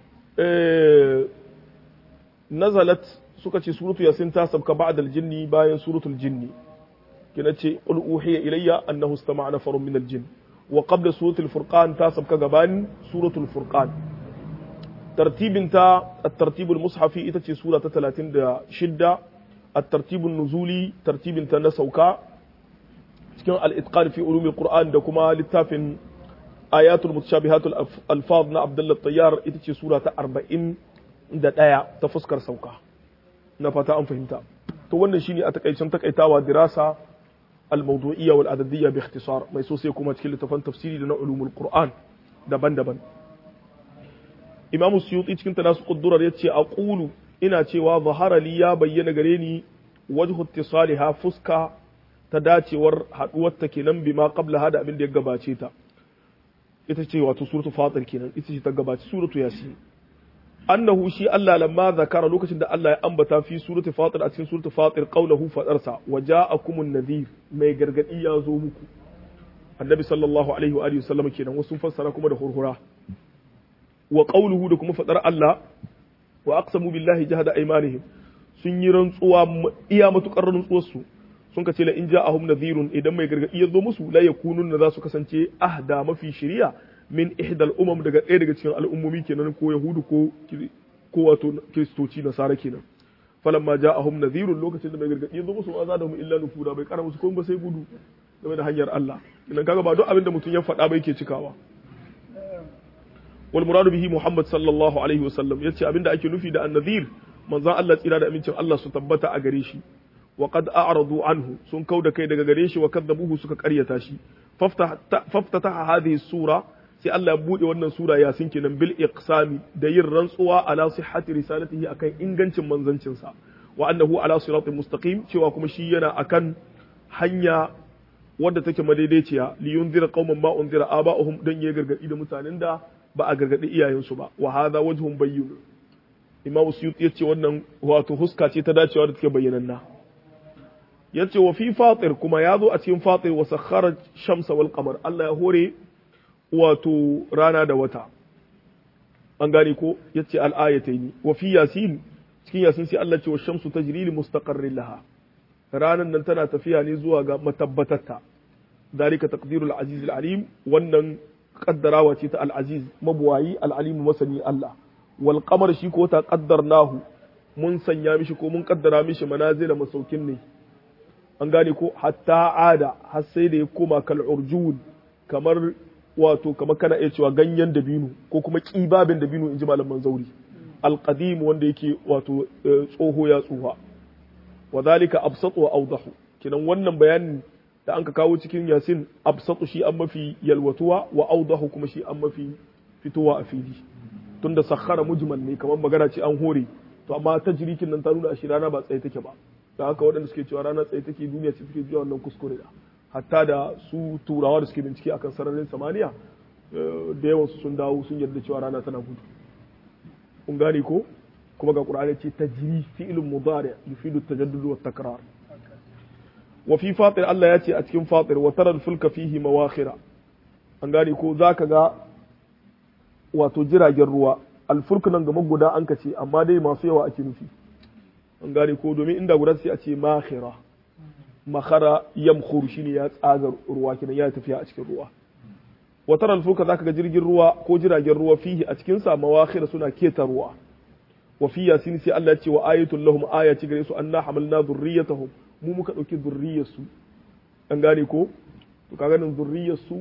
nazalat suka ce suratu yasin ta sabka ba'da al-jinni bayan suratul jinni kina ce qul uhiya ilayya annahu istama'a nafarun min al-jinn wa qabla suratul furqan ta sabka gaban suratul furqan tartibin ta at-tartib al-mushafi ita ce sura ta 36 at-tartib an-nuzuli tartibin ta na sauka cikin al-itqan fi ulum al-qur'an da kuma littafin ayatul mutashabihatul alfaz na Abdullah Tayyar ita ce sura ta 41 ta fuskar sauka na fata an fahimta to wannan shine a takaicen takaitawa dirasa al-mawdu'iyya wal adadiyya bi ikhtisar mai so sai kuma cikin littafin tafsiri da na ulumul qur'an daban-daban Imam Suyuti cikin tanasuqud durar yace aqulu ina cewa zahara li ya bayyana gare ni wajhu ittisaliha fuska ta dacewar haduwar ta kenan bima qabla hada abin da ya gabace ta ita ce wato suratul fatir kenan ita ce ta gabace suratul yasin annahu shi Allah lamma zakara lokacin da Allah ya ambata fi suratul fatir a cikin suratul fatir qawluhu fadarsa waja'akumun nadhir mai gargadi ya zo muku annabi sallallahu alaihi wa alihi wasallam kenan wasu fassara kuma da hurhura wa qawluhu da kuma fadar Allah wa aqsamu billahi jahada aymanihim sun yi rantsuwa iya matukar rantsuwar su sun ka ce la in ja'ahum nadhirun idan mai gargadi ya zo musu la yakunun za su kasance ahda mafi shari'a min ihdal umam daga ɗaya daga cikin al'ummomi kenan ko yahudu ko wato kristoci nasara kenan falamma ja'ahum nadhirun lokacin da mai gargadi ya zo musu wa zadahum illa nufura bai kara musu komai ba sai gudu game da hanyar Allah idan kaga ba duk abin da mutum ya faɗa ba yake cikawa wal muradu bihi Muhammad sallallahu alaihi wasallam yace abinda ake nufi da annadhir manzon Allah tsira da amincin Allah su tabbata a gare shi wa qad a'radu anhu sun kauda kai daga gare shi wa kadzabuhu suka karyata shi faftataha hadhihi sura sai Allah ya bude wannan sura yasin kenan bil iqsami da yin rantsuwa ala sihhati risalatihi akan ingancin manzancin sa wa annahu ala siratin mustaqim cewa kuma shi yana akan hanya wadda take madaidaiciya li yunzira qauman ma unzira aba'uhum dan ya gargadi da mutanen da ba a gargadi iyayensu ba wa hadha wajhun bayyin Imam Suyuti yace wannan wato huska ce ta dacewa da take bayyananna yace wa fi fatir kuma yazo a cikin fatir wa sakhara shamsa wal qamar Allah ya hore wato rana da wata an gane ko yace al ayataini wa fi yasin cikin yasin sai Allah ce wa shamsu tajri li mustaqarrin laha ranan nan tana tafiya ne zuwa ga matabbatarta dalika taqdirul aziz al alim wannan kaddarawa ce ta al aziz mabuwayi al alim masani Allah wal qamar shi ko ta qaddarnahu mun sanya mishi ko mun kaddara mishi manazila masaukin ne an gane ko hatta ada har sai da ya koma kal urjun kamar wato kamar kana iya cewa ganyen dabino ko kuma kibabin dabino inji malaman zauri alqadim wanda yake wato tsoho ya tsuha wa zalika absatu wa awdahu kinan wannan bayanin da anka kawo cikin yasin absatu shi an mafi yalwatuwa wa awdahu kuma shi an mafi fitowa a fili tunda sakhara mujmal ne kamar magana ce an hore to amma tajrikin nan ta nuna a shi rana ba tsaye take ba da haka waɗanda suke cewa rana tsaye take duniya ce take zuwa wannan kuskure da hatta da su turawa da suke bincike akan sararin samaniya da yawan su sun dawo sun yarda cewa rana tana gudu kun gane ko kuma ga qur'ani ce tajri fi'lun mudari yufidu at-tajaddud wa at-takrar wa fi fatir Allah ya ce a cikin fatir wa tara al-fulka fihi mawakhira an gane ko zaka ga wato jiragen ruwa al-fulk nan ga guda an kace amma dai masu yawa ake nufi an gane ko domin inda guda sai a ce makhira makhara yamkhur shine ya tsaga ruwa kenan ya tafiya a cikin ruwa wa tara al-fulka zaka ga jirgin ruwa ko jiragen ruwa fihi a cikin sa mawakhira suna keta ruwa wa fi yasin sai Allah ya ce wa ayatul lahum ayati gare su anna hamalna dhurriyyatahum mu muka dauki dhurriyyar su an gane ko to kaga nan dhurriyyar su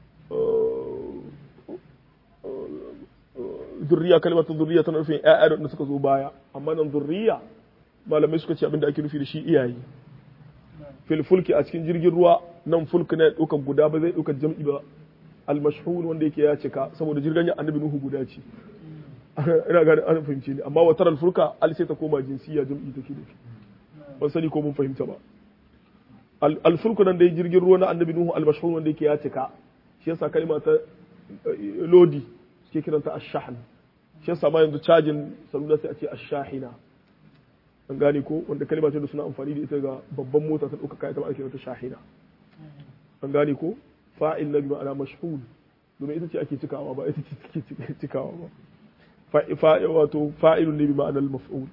dhurriya kalmatu dhurriya tana nufin ƴaƴa da suka zo baya amma nan dhurriya malamai suka ce abinda ake nufi da shi iyaye fil fulki a cikin jirgin ruwa nan fulki ne ɗaukar guda ba zai ɗaukar jam'i ba al-mashhur wanda yake ya cika saboda jirgin ya annabi nuhu guda ce ina ga an fahimce ni amma watar al-fulka al sai ta koma jinsiya jam'i take nufi ban sani ko mun fahimta ba al-fulku nan da jirgin ruwa na annabi nuhu al-mashhur wanda yake ya cika shi yasa kalma ta lodi suke kiranta ash-shahn shi yasa ma yanzu cajin salula sai a ce ash-shahina an gane ko wanda kalma ce da suna amfani da ita ga babban mota ta dauka kai ta ake kiranta shahina an gane ko fa'il na bi ma'ana mashhur domin ita ce ake cikawa ba ita ce take cikawa ba wato fa'ilun ne bi ma'ana al-maf'ul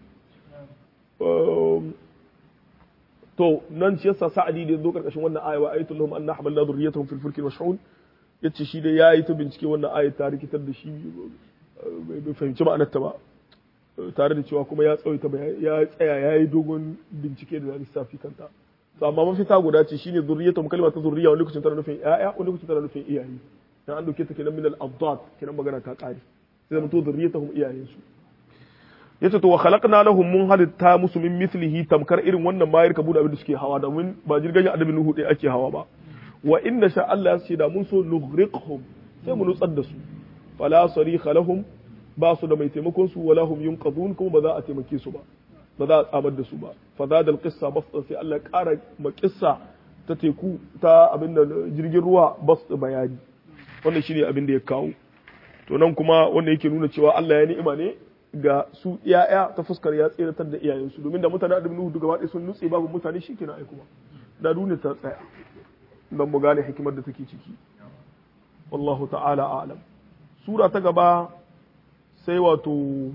to nan shi yasa sa'adi da zo karkashin wannan aya wa ayatul lahum anna hamalna dhurriyyatahum fil fulki mashhun yace shi da yayi ta bincike wannan aya ta rikitar da shi bai fahimci ma'anar ta ba tare da cewa kuma ya tsawaita ya tsaya yayi dogon bincike da lissafi kanta to amma mafita guda ce shine dhurriyyatahum kalma ta dhurriyya wani lokacin tana nufin ƴaƴa wani lokacin tana nufin iyaye dan an dauke ta kenan min al-abdad kenan magana ta kare sai mutu dhurriyyatahum iyayensu yace to wa khalaqna lahum mun halitta musu min mithlihi tamkar irin wannan mayar kabu da abin da suke hawa da mun ba jirgin annabi nuhu dai ake hawa ba wa inna sha Allah ya ce da mun so nughriqhum sai mu nutsar da su fala sarikha lahum ba su da mai taimakon su wala hum yunqadun kuma ba za a taimake su ba ba za a tsamar da su ba fa zadal qissa bastan sai Allah ya kara ma qissa ta teku ta abin da jirgin ruwa bas bayani wannan shine abin da ya kawo to nan kuma wanda yake nuna cewa Allah ya ni'ima ne ga su iyaya ta fuskar ya tseratar da iyayensu domin da mutane da Nuhu gaba ɗaya sun nutse babu mutane shi kenan ai kuma da duniya ta tsaya dan mu gane hikimar da take ciki wallahu ta'ala a'lam sura ta gaba sai wato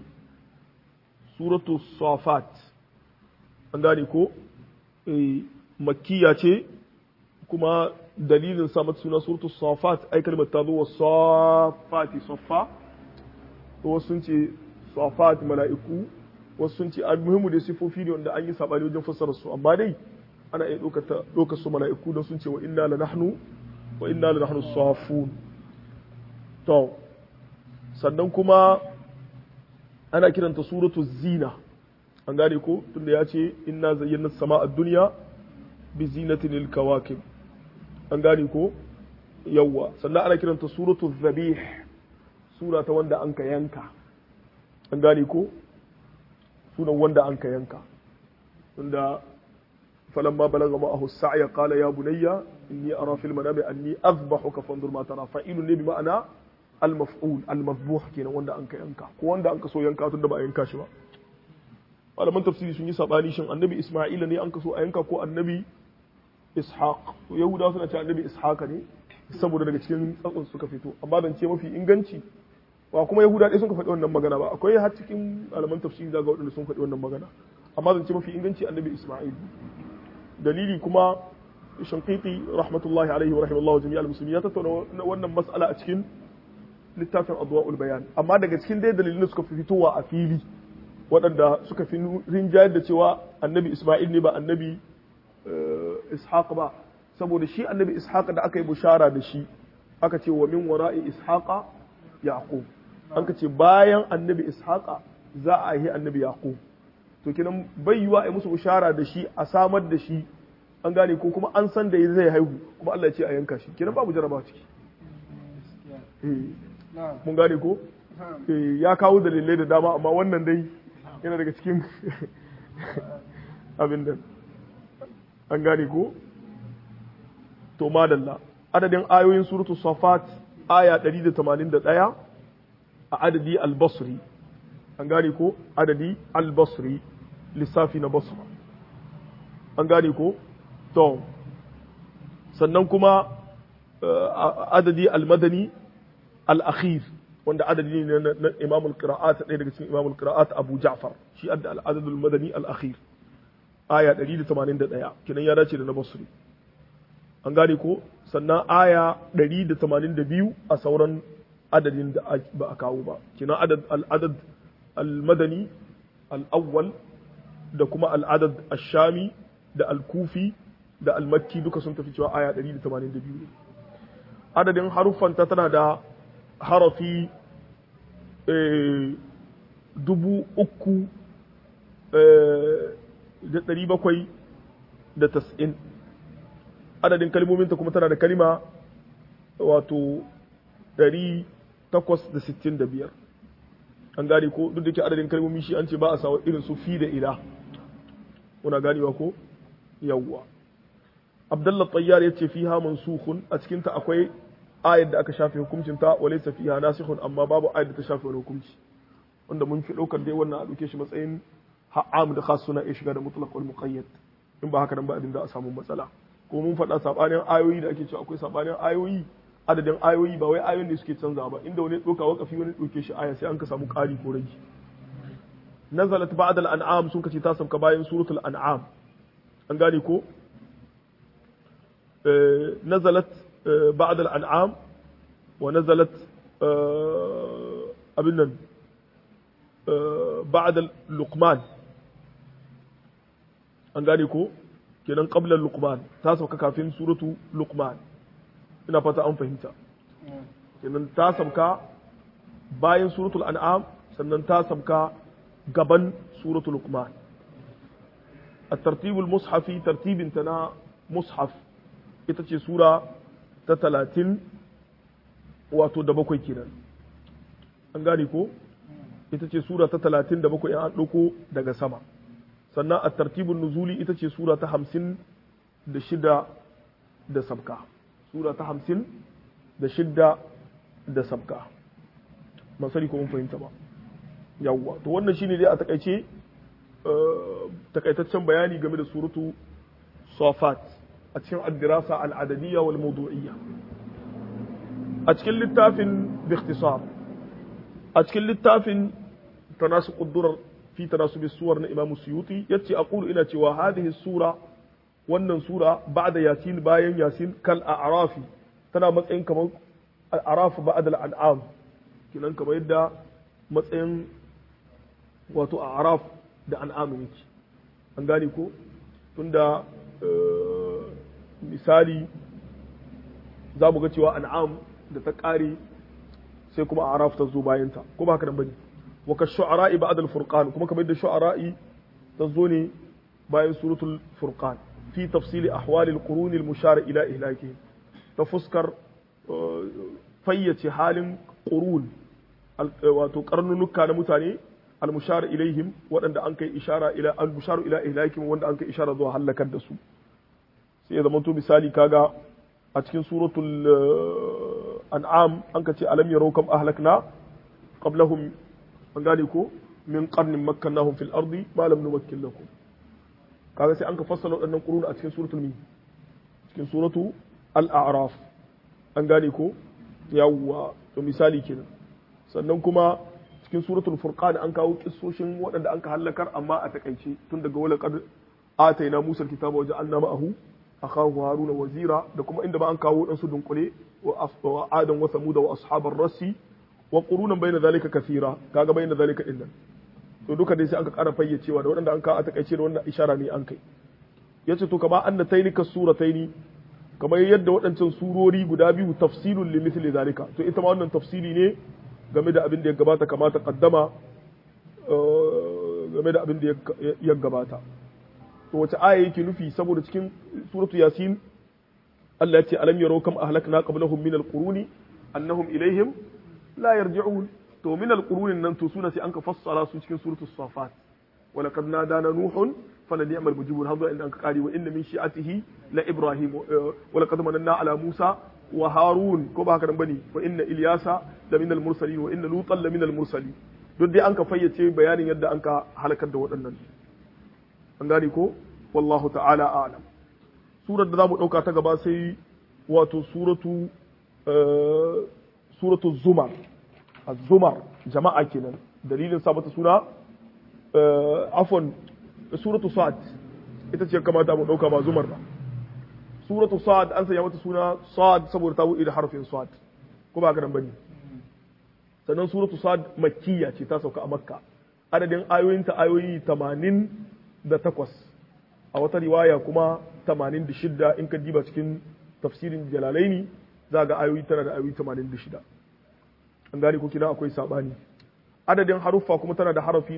suratu safat an gane ko makkiya ce kuma dalilin sa mata suna suratu safat ai kalmar ta zo wa safati saffa wasu sun ce safat mala'iku wasu sun ce muhimmu da sifofi ne wanda an yi sabani wajen fassara su amma dai ana iya ɗaukar su mala'iku don sun ce wa inna la nahnu safun to sannan kuma ana kiranta suratu zina an gane ko tunda ya ce inna zayyana sama a duniya bi zinatin lil kawakib an gane ko yawwa sannan ana kiranta suratu zabih sura ta wanda an ka yanka an gane ko sunan wanda an ka yanka tunda falamma balagha ma'ahu as-sa'ya qala ya bunayya inni ara fil manami anni azbahuka fanzur ma tara fa'ilun ne bi ma'ana al-maf'ul al-mazbuh kenan wanda an ka yanka ko wanda an ka so yanka tunda ba a yanka shi ba malaman tafsiri sun yi sabani shin annabi Isma'ila ne an ka so a yanka ko annabi Ishaq to Yahudawa suna cewa annabi Ishaq ne saboda daga cikin tsatsun suka fito amma dan ce mafi inganci ba kuma Yahudawa dai sun ka faɗi wannan magana ba akwai har cikin malaman tafsiri zaga waɗanda sun faɗi wannan magana amma zan ce mafi inganci annabi Isma'il dalili kuma Shanqiti rahmatullahi alaihi wa rahimallahu jami'al muslimin ya tattauna wannan mas'ala a cikin littafin Adwa'ul Bayan amma daga cikin dai dalilin da suka fi fitowa a fili waɗanda suka fi rinjayar da cewa annabi Isma'il ne ba annabi Ishaq ba saboda shi annabi Ishaq da aka yi bushara da shi aka ce wa min wara'i Ishaqa Yaqub an ka ce bayan annabi Ishaqa za a yi annabi Yaqub to kenan bai yiwa a musu bushara da shi a samar da shi an gane ko kuma an san da zai haihu kuma Allah ya ce a yanka shi kenan babu jaraba ciki mun gane ko ya kawo dalilai da dama amma wannan dai yana daga cikin abin da an gane ko to madalla adadin ayoyin suratul safat aya 181 a adadi al-basri an gane ko adadi al-basri lissafi na basra an gane ko to sannan kuma adadi al-madani al-akhir wanda adadi ne na imam al-qira'at ɗaya daga cikin imam al-qira'at Abu Ja'far shi adda al-adad al-madani al-akhir aya 181 kinan ya dace da na basri an gane ko sannan aya 182 a sauran adadin da ba a kawo ba kinan al-adad al-madani al-awwal da kuma al-adad ash-shami da al-kufi da al-makki duka sun tafi cewa aya 182 ne adadin haruffan ta tana da harafi 3,790 adadin kalmominta kuma tana da kalima wato 865 an gane ko duk da ke adadin kalmomi shi an ce ba a sawa irin su fi da ila muna ganewa ko yawwa abdullah tayyar ya ce fiha mansukhun a cikinta akwai ayar da aka shafe hukuncinta wa laysa fiha nasikhun amma babu ayar da ta shafe wani hukunci wanda mun fi daukar dai wannan a dauke shi matsayin ha'am da khas suna iya shiga da mutlaq wal muqayyad in ba haka nan ba abin da a samu matsala ko mun faɗa sabanin ayoyi da ake cewa akwai sabanin ayoyi adadin ayoyi ba wai ayoyin da suke canza ba inda wani doka wakafi wani doke shi aya sai an ka samu ƙari ko rage nazalat ba'da al-an'am sun kace ta sabka bayan suratul an'am an gane ko nazalat ba'da al-an'am wa nazalat abin nan ba'da luqman an gane ko kenan qabla luqman ta sauka kafin suratu luqman ina fata an fahimta kenan ta sauka bayan suratul an'am sannan ta sauka gaban suratul luqman الترتيب المصحفي ترتيب تنا مصحف ita ce sura ta 30 wato da bakwai kenan an gane ko ita ce sura ta 37 in an ɗauko daga sama sannan a tartibin nuzuli ita ce sura ta 56 da sabka sura ta 56 da sabka ban sani ko mun fahimta ba yawwa to wannan shine dai a takaice takaitaccen bayani game da suratu safat a cikin ad-dirasa al-adadiyya wal mawdu'iyya a cikin littafin bi ikhtisar a cikin littafin tanasuq ad-durar fi tanasub as-suwar na Imam Suyuti yace aqulu ina cewa hadhihi sura wannan sura ba'da yasin bayan yasin kal a'rafi tana matsayin kamar al-a'raf ba'da al-an'am kinan kamar yadda matsayin wato a'raf da an'am yake an gane ko tunda misali za mu ga cewa an'am da ta ƙare sai kuma a'raf ta zo bayanta ko ba haka nan bane wa ka shu'ara'i ba'da al-furqan kuma kamar da shu'ara'i ta zo ne bayan suratul furqan fi tafsili ahwali al-qurun al-mushar ila ihlaki ta fuskar fayyace halin qurun wato karnunuka na mutane al-mushar ilaihim waɗanda an kai ishara ila al-mushar ila ihlakim wanda an kai ishara zuwa halakar da su sai ya zama to misali kaga a cikin suratul an'am an ka ce alam yarau kam ahlakna qablahum an gane ko min qarnin makkannahum fil ardi ma lam numakkin lakum kaga sai an ka fassala waɗannan qurun a cikin suratul min cikin suratu al-a'raf an gane ko yawwa to misali kenan sannan kuma cikin suratul furqan an kawo kissoshin waɗanda an ka halakar amma a takaice tun daga wala qad ataina musa kitaba wa ja'alna ma'ahu akhahu haruna wazira da kuma inda ba an kawo dan su dunkule wa adam wa samud wa ashabar rasi wa qurunan bayna zalika kathira kaga bayna zalika dinnan to duka dai sai aka ƙara fayyacewa da waɗanda an kawo a takaice da wannan ishara ne an kai yace to kama annataini ka surataini kamar yadda waɗancan surori guda biyu tafsilun li mithli zalika to ita ma wannan tafsili ne game da abin da ya gabata kamata kaddama game da abin da ya gabata to wace aya yake nufi saboda cikin suratu yasin Allah ya ce alam yaro kam ahlakna qablahum min alquruni annahum ilaihim la yarji'un to min alqurunin nan to suna sai an ka fassara su cikin suratu safat wala kad nadana nuhun fala ni'mal mujibun hadha inda an ka kari wa inna min shi'atihi la ibrahim wala kad mananna ala musa wa harun ko ba haka nan bane wa inna ilyasa la min al-mursalin wa inna lutan la min al-mursalin duk dai an ka fayyace bayanin yadda an ka halakar da waɗannan an gane ko wallahu ta'ala a'lam surar da zamu dauka ta gaba sai wato suratu zumar az-zumar jama'a kenan dalilin sa mata suna afwan suratu sad ita ce kamata mu dauka ba zumar ba suratu sad an sanya mata suna sad saboda ta wuce da harfin sad ko ba garan bane sannan suratu sad makkiya ce ta sauka a makka adadin ayoyinta ayoyi 88 a wata riwaya kuma 86 in ka diba cikin tafsirin jalalaini za ga ayoyi tana da ayoyi 86 an gane ko kina akwai sabani adadin haruffa kuma tana da harafi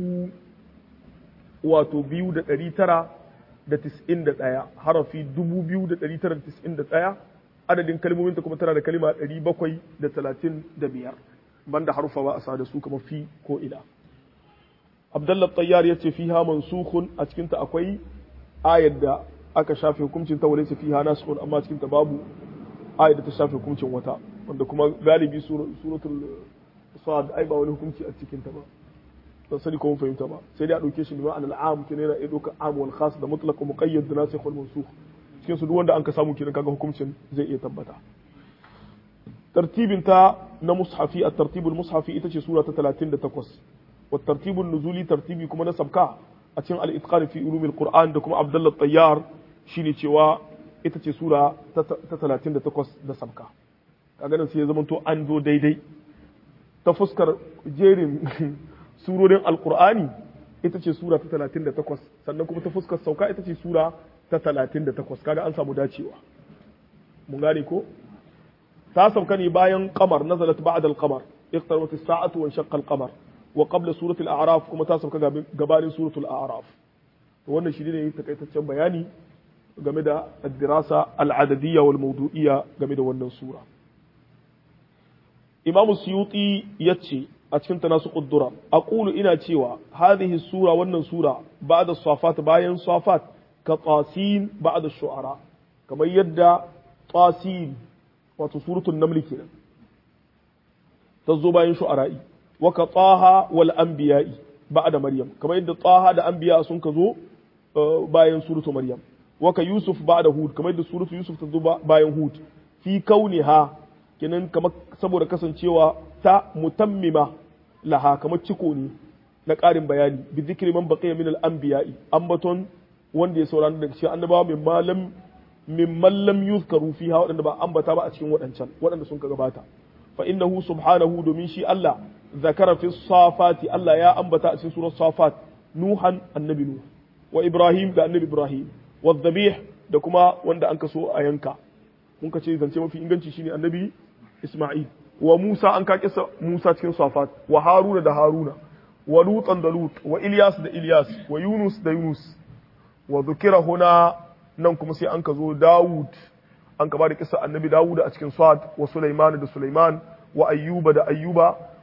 2,991 harafi 2,991 adadin kalmominta kuma tana da kalima 735 banda haruffa ba a sa da su kamar fi ko ila Abdullah Tayyar yace fiha mansukhun a cikin ta akwai ayar da aka shafe hukuncin ta walaysa fiha naskhun amma cikin ta babu ayar da ta shafe hukuncin wata wanda kuma galibi suratul sad ai ba wani hukunci a cikin ta ba dan sani ko mun fahimta ba sai dai a dauke shi bima al-am kene yana dauka am wal khas da mutlaq wa muqayyad da nasikh wal mansukh cikin su duk wanda an ka samu kenan kaga hukuncin zai iya tabbata tartibin ta na mushafi at-tartib al-mushafi ita ce sura ta 38 والترتيب النزولي ترتيبي كما نسبكا أتين الإتقان في علوم القرآن دكما عبد الله الطيار شيني تشوا إتتي سورة تتلاتين دتقص دسبكا كأجنا سيزمن تو أنزو ديدي تفسكر جيرين سورة القرآن إتتي سورة تتلاتين دتقص سنكم تفسكر سوكا إتتي سورة تتلاتين دتقص كأجا أنسى مداتشوا مغانيكو تاسبكا باين قمر نزلت بعد القمر اقتربت الساعة وانشق القمر وقبل سورة الأعراف كما تاسف كجبار سورة الأعراف wannan shi ne takaitaccen bayani game da ad-dirasa al-adadiyya wal mawdu'iyya game da wannan sura Imam Suyuti yace a cikin tanasuqud durar aqulu ina cewa hadhihi sura wannan sura ba'da safat bayan safat ka qasin ba'da shu'ara kamar yadda qasin wato suratul naml kenan tazo bayan shu'ara'i waka taha wal anbiya'i ba'da maryam kamar yadda taha da anbiya sun ka zo bayan suratu maryam waka yusuf ba'da hud kamar yadda suratu yusuf ta zo bayan hud fi kauniha kenan kamar saboda kasancewa ta mutammima laha kamar ciko ne na ƙarin bayani bi zikri man baqiya min al anbiya'i ambaton wanda ya saurana daga cikin annabawa mimman lam yuzkaru fiha wadanda ba ambata ba a cikin waɗanda sun ka gabata fa innahu subhanahu domin shi Allah ذكر في الصافات الله يا أنبتا في سورة الصافات نوحا النبي نوح وإبراهيم ده النبي إبراهيم والذبيح ده كما وند أنكسو أينكا ممكن شيء زنتي في إنجنتي شيني النبي إسماعيل وموسى أنكا كيس موسى في الصافات وهارون ده هارون ولوطا ده لوط وإلياس ده إلياس ويونس ده يونس وذكر هنا ننكم سي أنكزو داود أنكا بعد كيس النبي داود أتكن صاد وسليمان ده سليمان وأيوب ده أيوب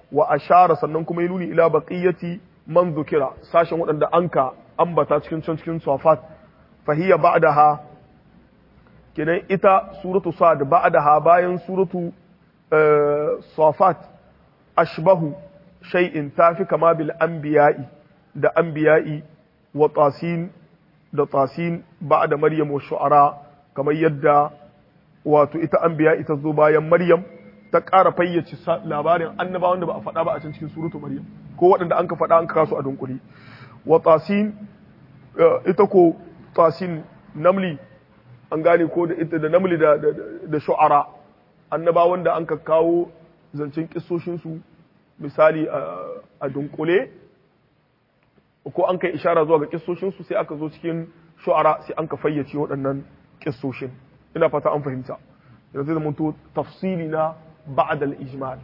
wa ashara sannan kuma ya nuni ila baqiyati man dhukira sashen wadanda anka ambata cikin safat fahiya ba'daha kenan ita suratu sad ba'daha bayan suratu safat ashbahu shay'in tafi kama bil anbiya'i da anbiya'i wa tasin da tasin ba'da maryam wa shu'ara kamar yadda wato ita anbiya'i ta zo bayan maryam ta ƙara fayyace labarin annabawan da ba a faɗa ba a cikin suratu maryam ko waɗanda an ka faɗa an ka kasu a dunkule wa tasin ita ko tasin namli an gane ko da ita da namli da shu'ara annabawan da an ka kawo zancen kissoshinsu misali a dunkule ko an kai ishara zuwa ga kissoshinsu sai aka zo cikin shu'ara sai an ka fayyace waɗannan kissoshin ina fata an fahimta yanzu da mutu tafsili na ba'da al-ijmal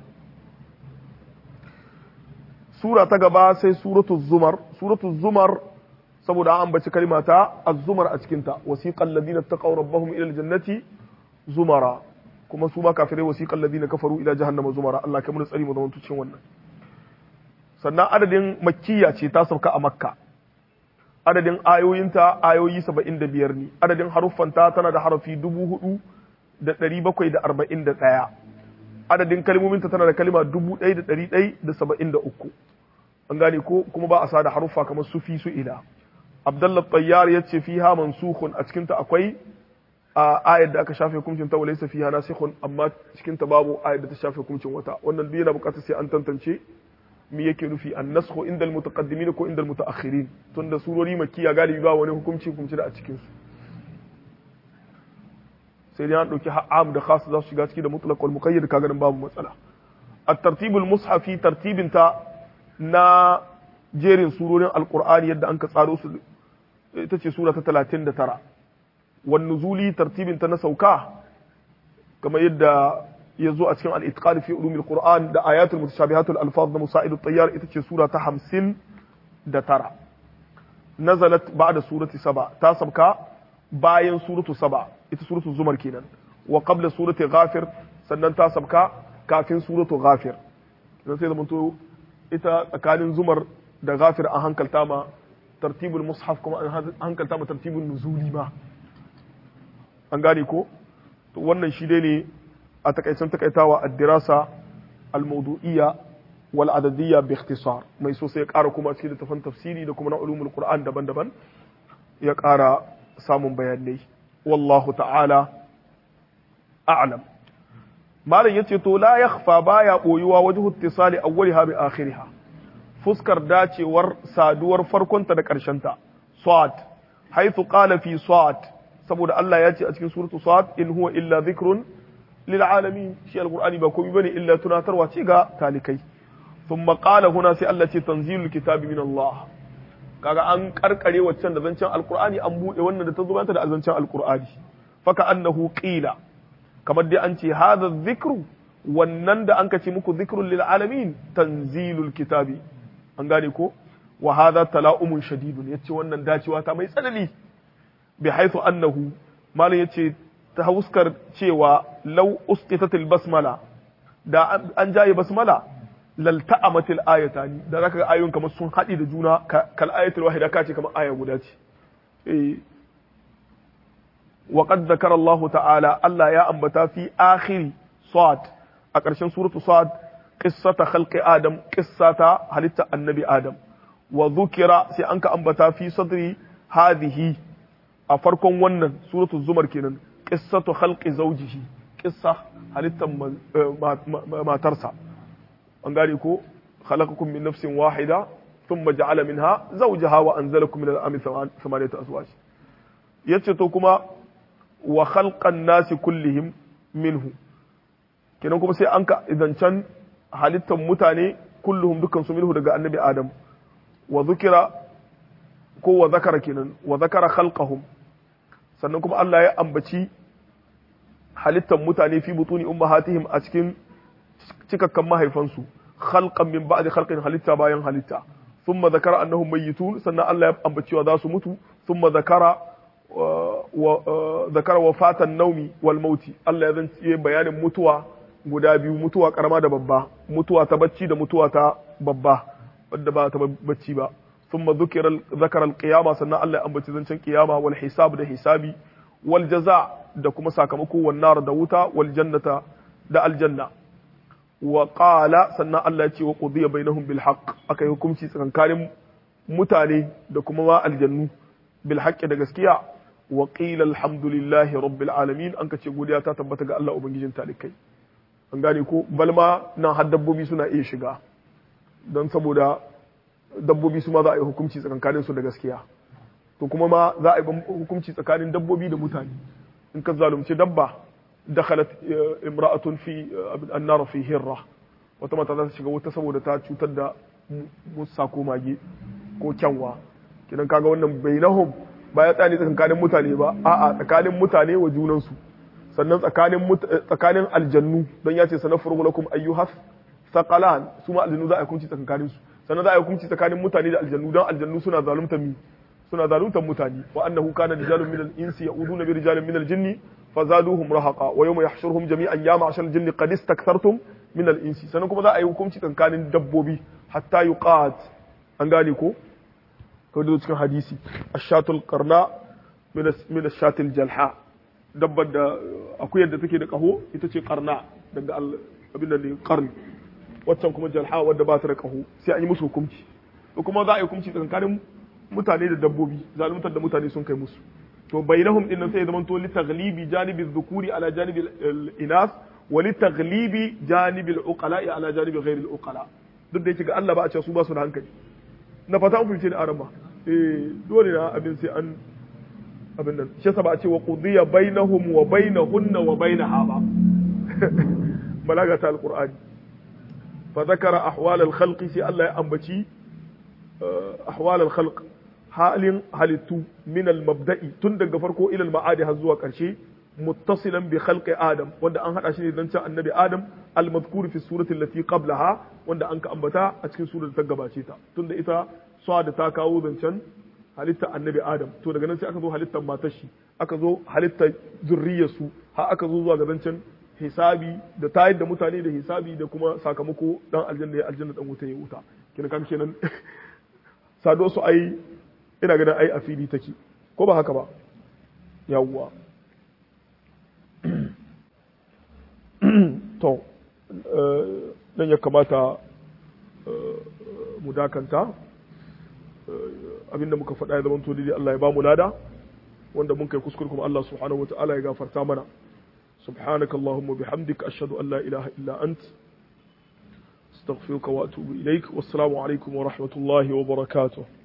sura ta gaba sai suratul zumar saboda an ambaci kalimata az-zumar a cikin ta wasiqal ladina taqaw rabbahum ila al-jannati zumara kuma su ma kafirai wasiqal ladina kafaru ila jahannama zumara Allah kai mun tsari mu zaman cikin wannan sannan adadin makkiya ce ta sauka a makka adadin ayoyinta ayoyi 75 ne adadin haruffanta tana da harafi 4741 adadin kalmominta tana da kalma 1173 an gane ko kuma ba a sa da haruffa kamar su fi su ila Abdullah Tayyar yace fiha mansukhun a cikin ta akwai ayar da aka shafe hukuncin ta walaysa fiha nasikhun amma cikin ta babu ayar da ta shafe hukuncin wata wannan duk yana bukatar sai an tantance me yake nufi an-nasxu inda al-mutaqaddimin ko inda al-mutaakhirin tunda surori makkiya galibi ba wani hukunci da a cikin su sai dai an dauki am da khas za su shiga ciki da mutlaq wal muqayyad kaga nan babu matsala at-tartib al-mushafi tartibin ta na jerin surorin alqur'ani yadda an ka tsaro su ita ce sura ta 39 wan nuzuli tartibin ta na sauka kamar yadda yazo a cikin al-itqan fi ulumil qur'an da ayatul mutashabihatul alfaz da musa'idut tayyar ita ce sura ta 59 nazalat ba'da surati saba ta sabka bayan suratu saba ita suratu zumar kenan wa qabla surati ghafir sannan ta sabka kafin suratu ghafir dan sai zamanto ita tsakanin zumar da ghafir an hankalta ma tartibul mushaf kuma an hankalta ma tartibul nuzuli ma an gane ko to wannan shi dai ne a takaicen takaitawa ad-dirasa al-mawdu'iyya wal adadiyya bi ikhtisar mai so sai ya ƙara kuma cikin littafin tafsiri da kuma na ulumul qur'an daban-daban ya ƙara samun bayanai wallahu ta'ala a'lam malam yace to la yakhfa baya boyuwa wajhu ittisali awwaliha bi akhiriha fuskar dacewar saduwar farkonta da karshenta sad haythu qala fi sad saboda Allah ya ce a cikin suratu sad in huwa illa dhikrun lil alamin shi alqur'ani ba komai bane illa tunatarwa ce ga talikai thumma qala huna sai Allah ce tanzilul kitabi min Allah kaga an karkare waccan da zancen alqur'ani an bude wannan da ta zubanta da zancen alqur'ani faka annahu qila kamar dai an ce hadha dhikru wannan da an kace muku dhikrul lil alamin tanzilul kitabi an gane ko wa hadha tala'umun shadidun yace wannan dacewa ta mai tsanani bi haythu annahu malan yace ta huskar cewa law usqitatil basmala da an jaye basmala lalta'amatil ayatani da zaka ga ayoyin kamar sun haɗi da juna kal ayatul wahida kace kamar aya guda ce wa qad zakara Allah ta'ala Allah ya ambata fi akhiri sad a ƙarshen suratu sad qissata khalqi adam qissata halitta annabi adam wa dhukira sai anka ambata fi sadri hadhihi a farkon wannan suratu zumar kenan qissatu khalqi zawjihi qissa halittan matarsa an gane ko khalaqakum min nafsin wahida thumma ja'ala minha zawjaha wa anzalakum min al-ami thamaniyata azwaj yace to kuma wa khalqan nasi kullihim minhu kenan kuma sai an ka idancan halittan mutane kulluhum dukkan su minhu daga annabi adam wa dhukira ko wa zakara kenan wa zakara khalqahum sannan kuma Allah ya ambaci halittan mutane fi butuni ummahatihim a cikin cikakkan mahaifansu khalqan min ba'di khalqin halitta bayan halitta thumma zakara annahum mayyitun sannan Allah ya ambaci wa za su mutu thumma zakara wa zakara wafatan naumi wal mauti Allah ya zance bayanin mutuwa guda biyu, mutuwa karama da babba, mutuwa ta bacci da mutuwa ta babba wadda ba ta bacci ba. ثم ذكر القيامة sannan Allah ya ambaci zancen kiyama wal hisab da hisabi wal jaza da kuma sakamako wan nar da wuta wal jannata da aljanna wa qala sannan Allah ya ce wa qudiya bainahum bil haqq akai hukunci tsakankanin mutane da kuma ma aljannu bil haqqi da gaskiya wa qila alhamdulillahi rabbil alamin an kace godiya ta tabbata ga Allah ubangijin talikai an gane ko balma nan har dabbobi suna iya shiga don saboda dabbobi su ma za a yi hukunci tsakanin su da gaskiya to kuma ma za a yi hukunci tsakanin dabbobi da mutane in ka zalunci dabba dakhalat imra'atun fi an-nar fi hirra wata mata za ta shiga wata saboda ta cutar da musa ko mage ko kyanwa kidan kaga wannan bainahum ba ya tsani tsakanin mutane ba a'a tsakanin mutane wa junan su sannan tsakanin aljannu don ya ce sanafuru lakum ayyuhas thaqalan su ma aljannu za a yi hukunci tsakanin su sannan za a yi hukunci tsakanin mutane da aljannu don aljannu suna zaluntar mutane wa annahu kana rijalun minal insi ya'uduna bi rijalin minal jinni fazaduhum rahaqa wa yawma yahshuruhum jami'an ya ma'ashar jinni qad istakthartum minal insi sannan kuma za a yi hukunci tsakanin dabbobi hatta yuqat an gane ko kawai cikin hadisi ashatul qarna min ashatil jalha dabbar da akuyar da take da kaho ita ce qarna daga abin da ne qarn waccan kuma jalha wadda ba ta da kaho sai an yi musu hukunci to kuma za a yi hukunci tsakanin mutane da dabbobi zaluntar da mutane sun kai musu to bainahum din nan sai ya zama to li taghlibi janibi dhukuri ala janibi al-inas wa li taghlibi janibi al-uqala ala janibi ghayr al-uqala duk da yake ga Allah ba a ce su ba su da hankali na fata an fice da arama dole na abin sai an abin nan shi yasa ba a ce wa qudiya bainahum wa bainahunna wa bainaha ba balaga ta al-qur'ani fa zakara ahwal al-khalqi sai Allah ya ambaci ahwal al-khalq halin halittu min al-mabda'i tun daga farko ila al-ma'adi har zuwa karshe muttasilan bi khalqi adam wanda an hada shi ne dan annabi adam al-madhkur fi surati allati qablaha wanda an ka ambata a cikin surar da ta gabace ta tunda ita da ta kawo zancen halitta annabi adam to daga nan sai aka zo halittar matar shi aka zo halittar zurriyar su har aka zo zuwa ga zancen hisabi da tayar da mutane da hisabi da kuma sakamako dan aljanna ya aljanna dan wuta ya wuta kina kan kenan sado su ai ina ganin ai a fili take ko ba haka ba yawwa to dan ya kamata mu dakanta abinda muka faɗa ya zama to dai Allah ya ba mu lada wanda mun kai kuskure kuma Allah subhanahu wataala ya gafarta mana subhanakallahumma bihamdika ashhadu an la ilaha illa ant astaghfiruka wa atubu ilaik wassalamu alaikum wa rahmatullahi wa barakatuh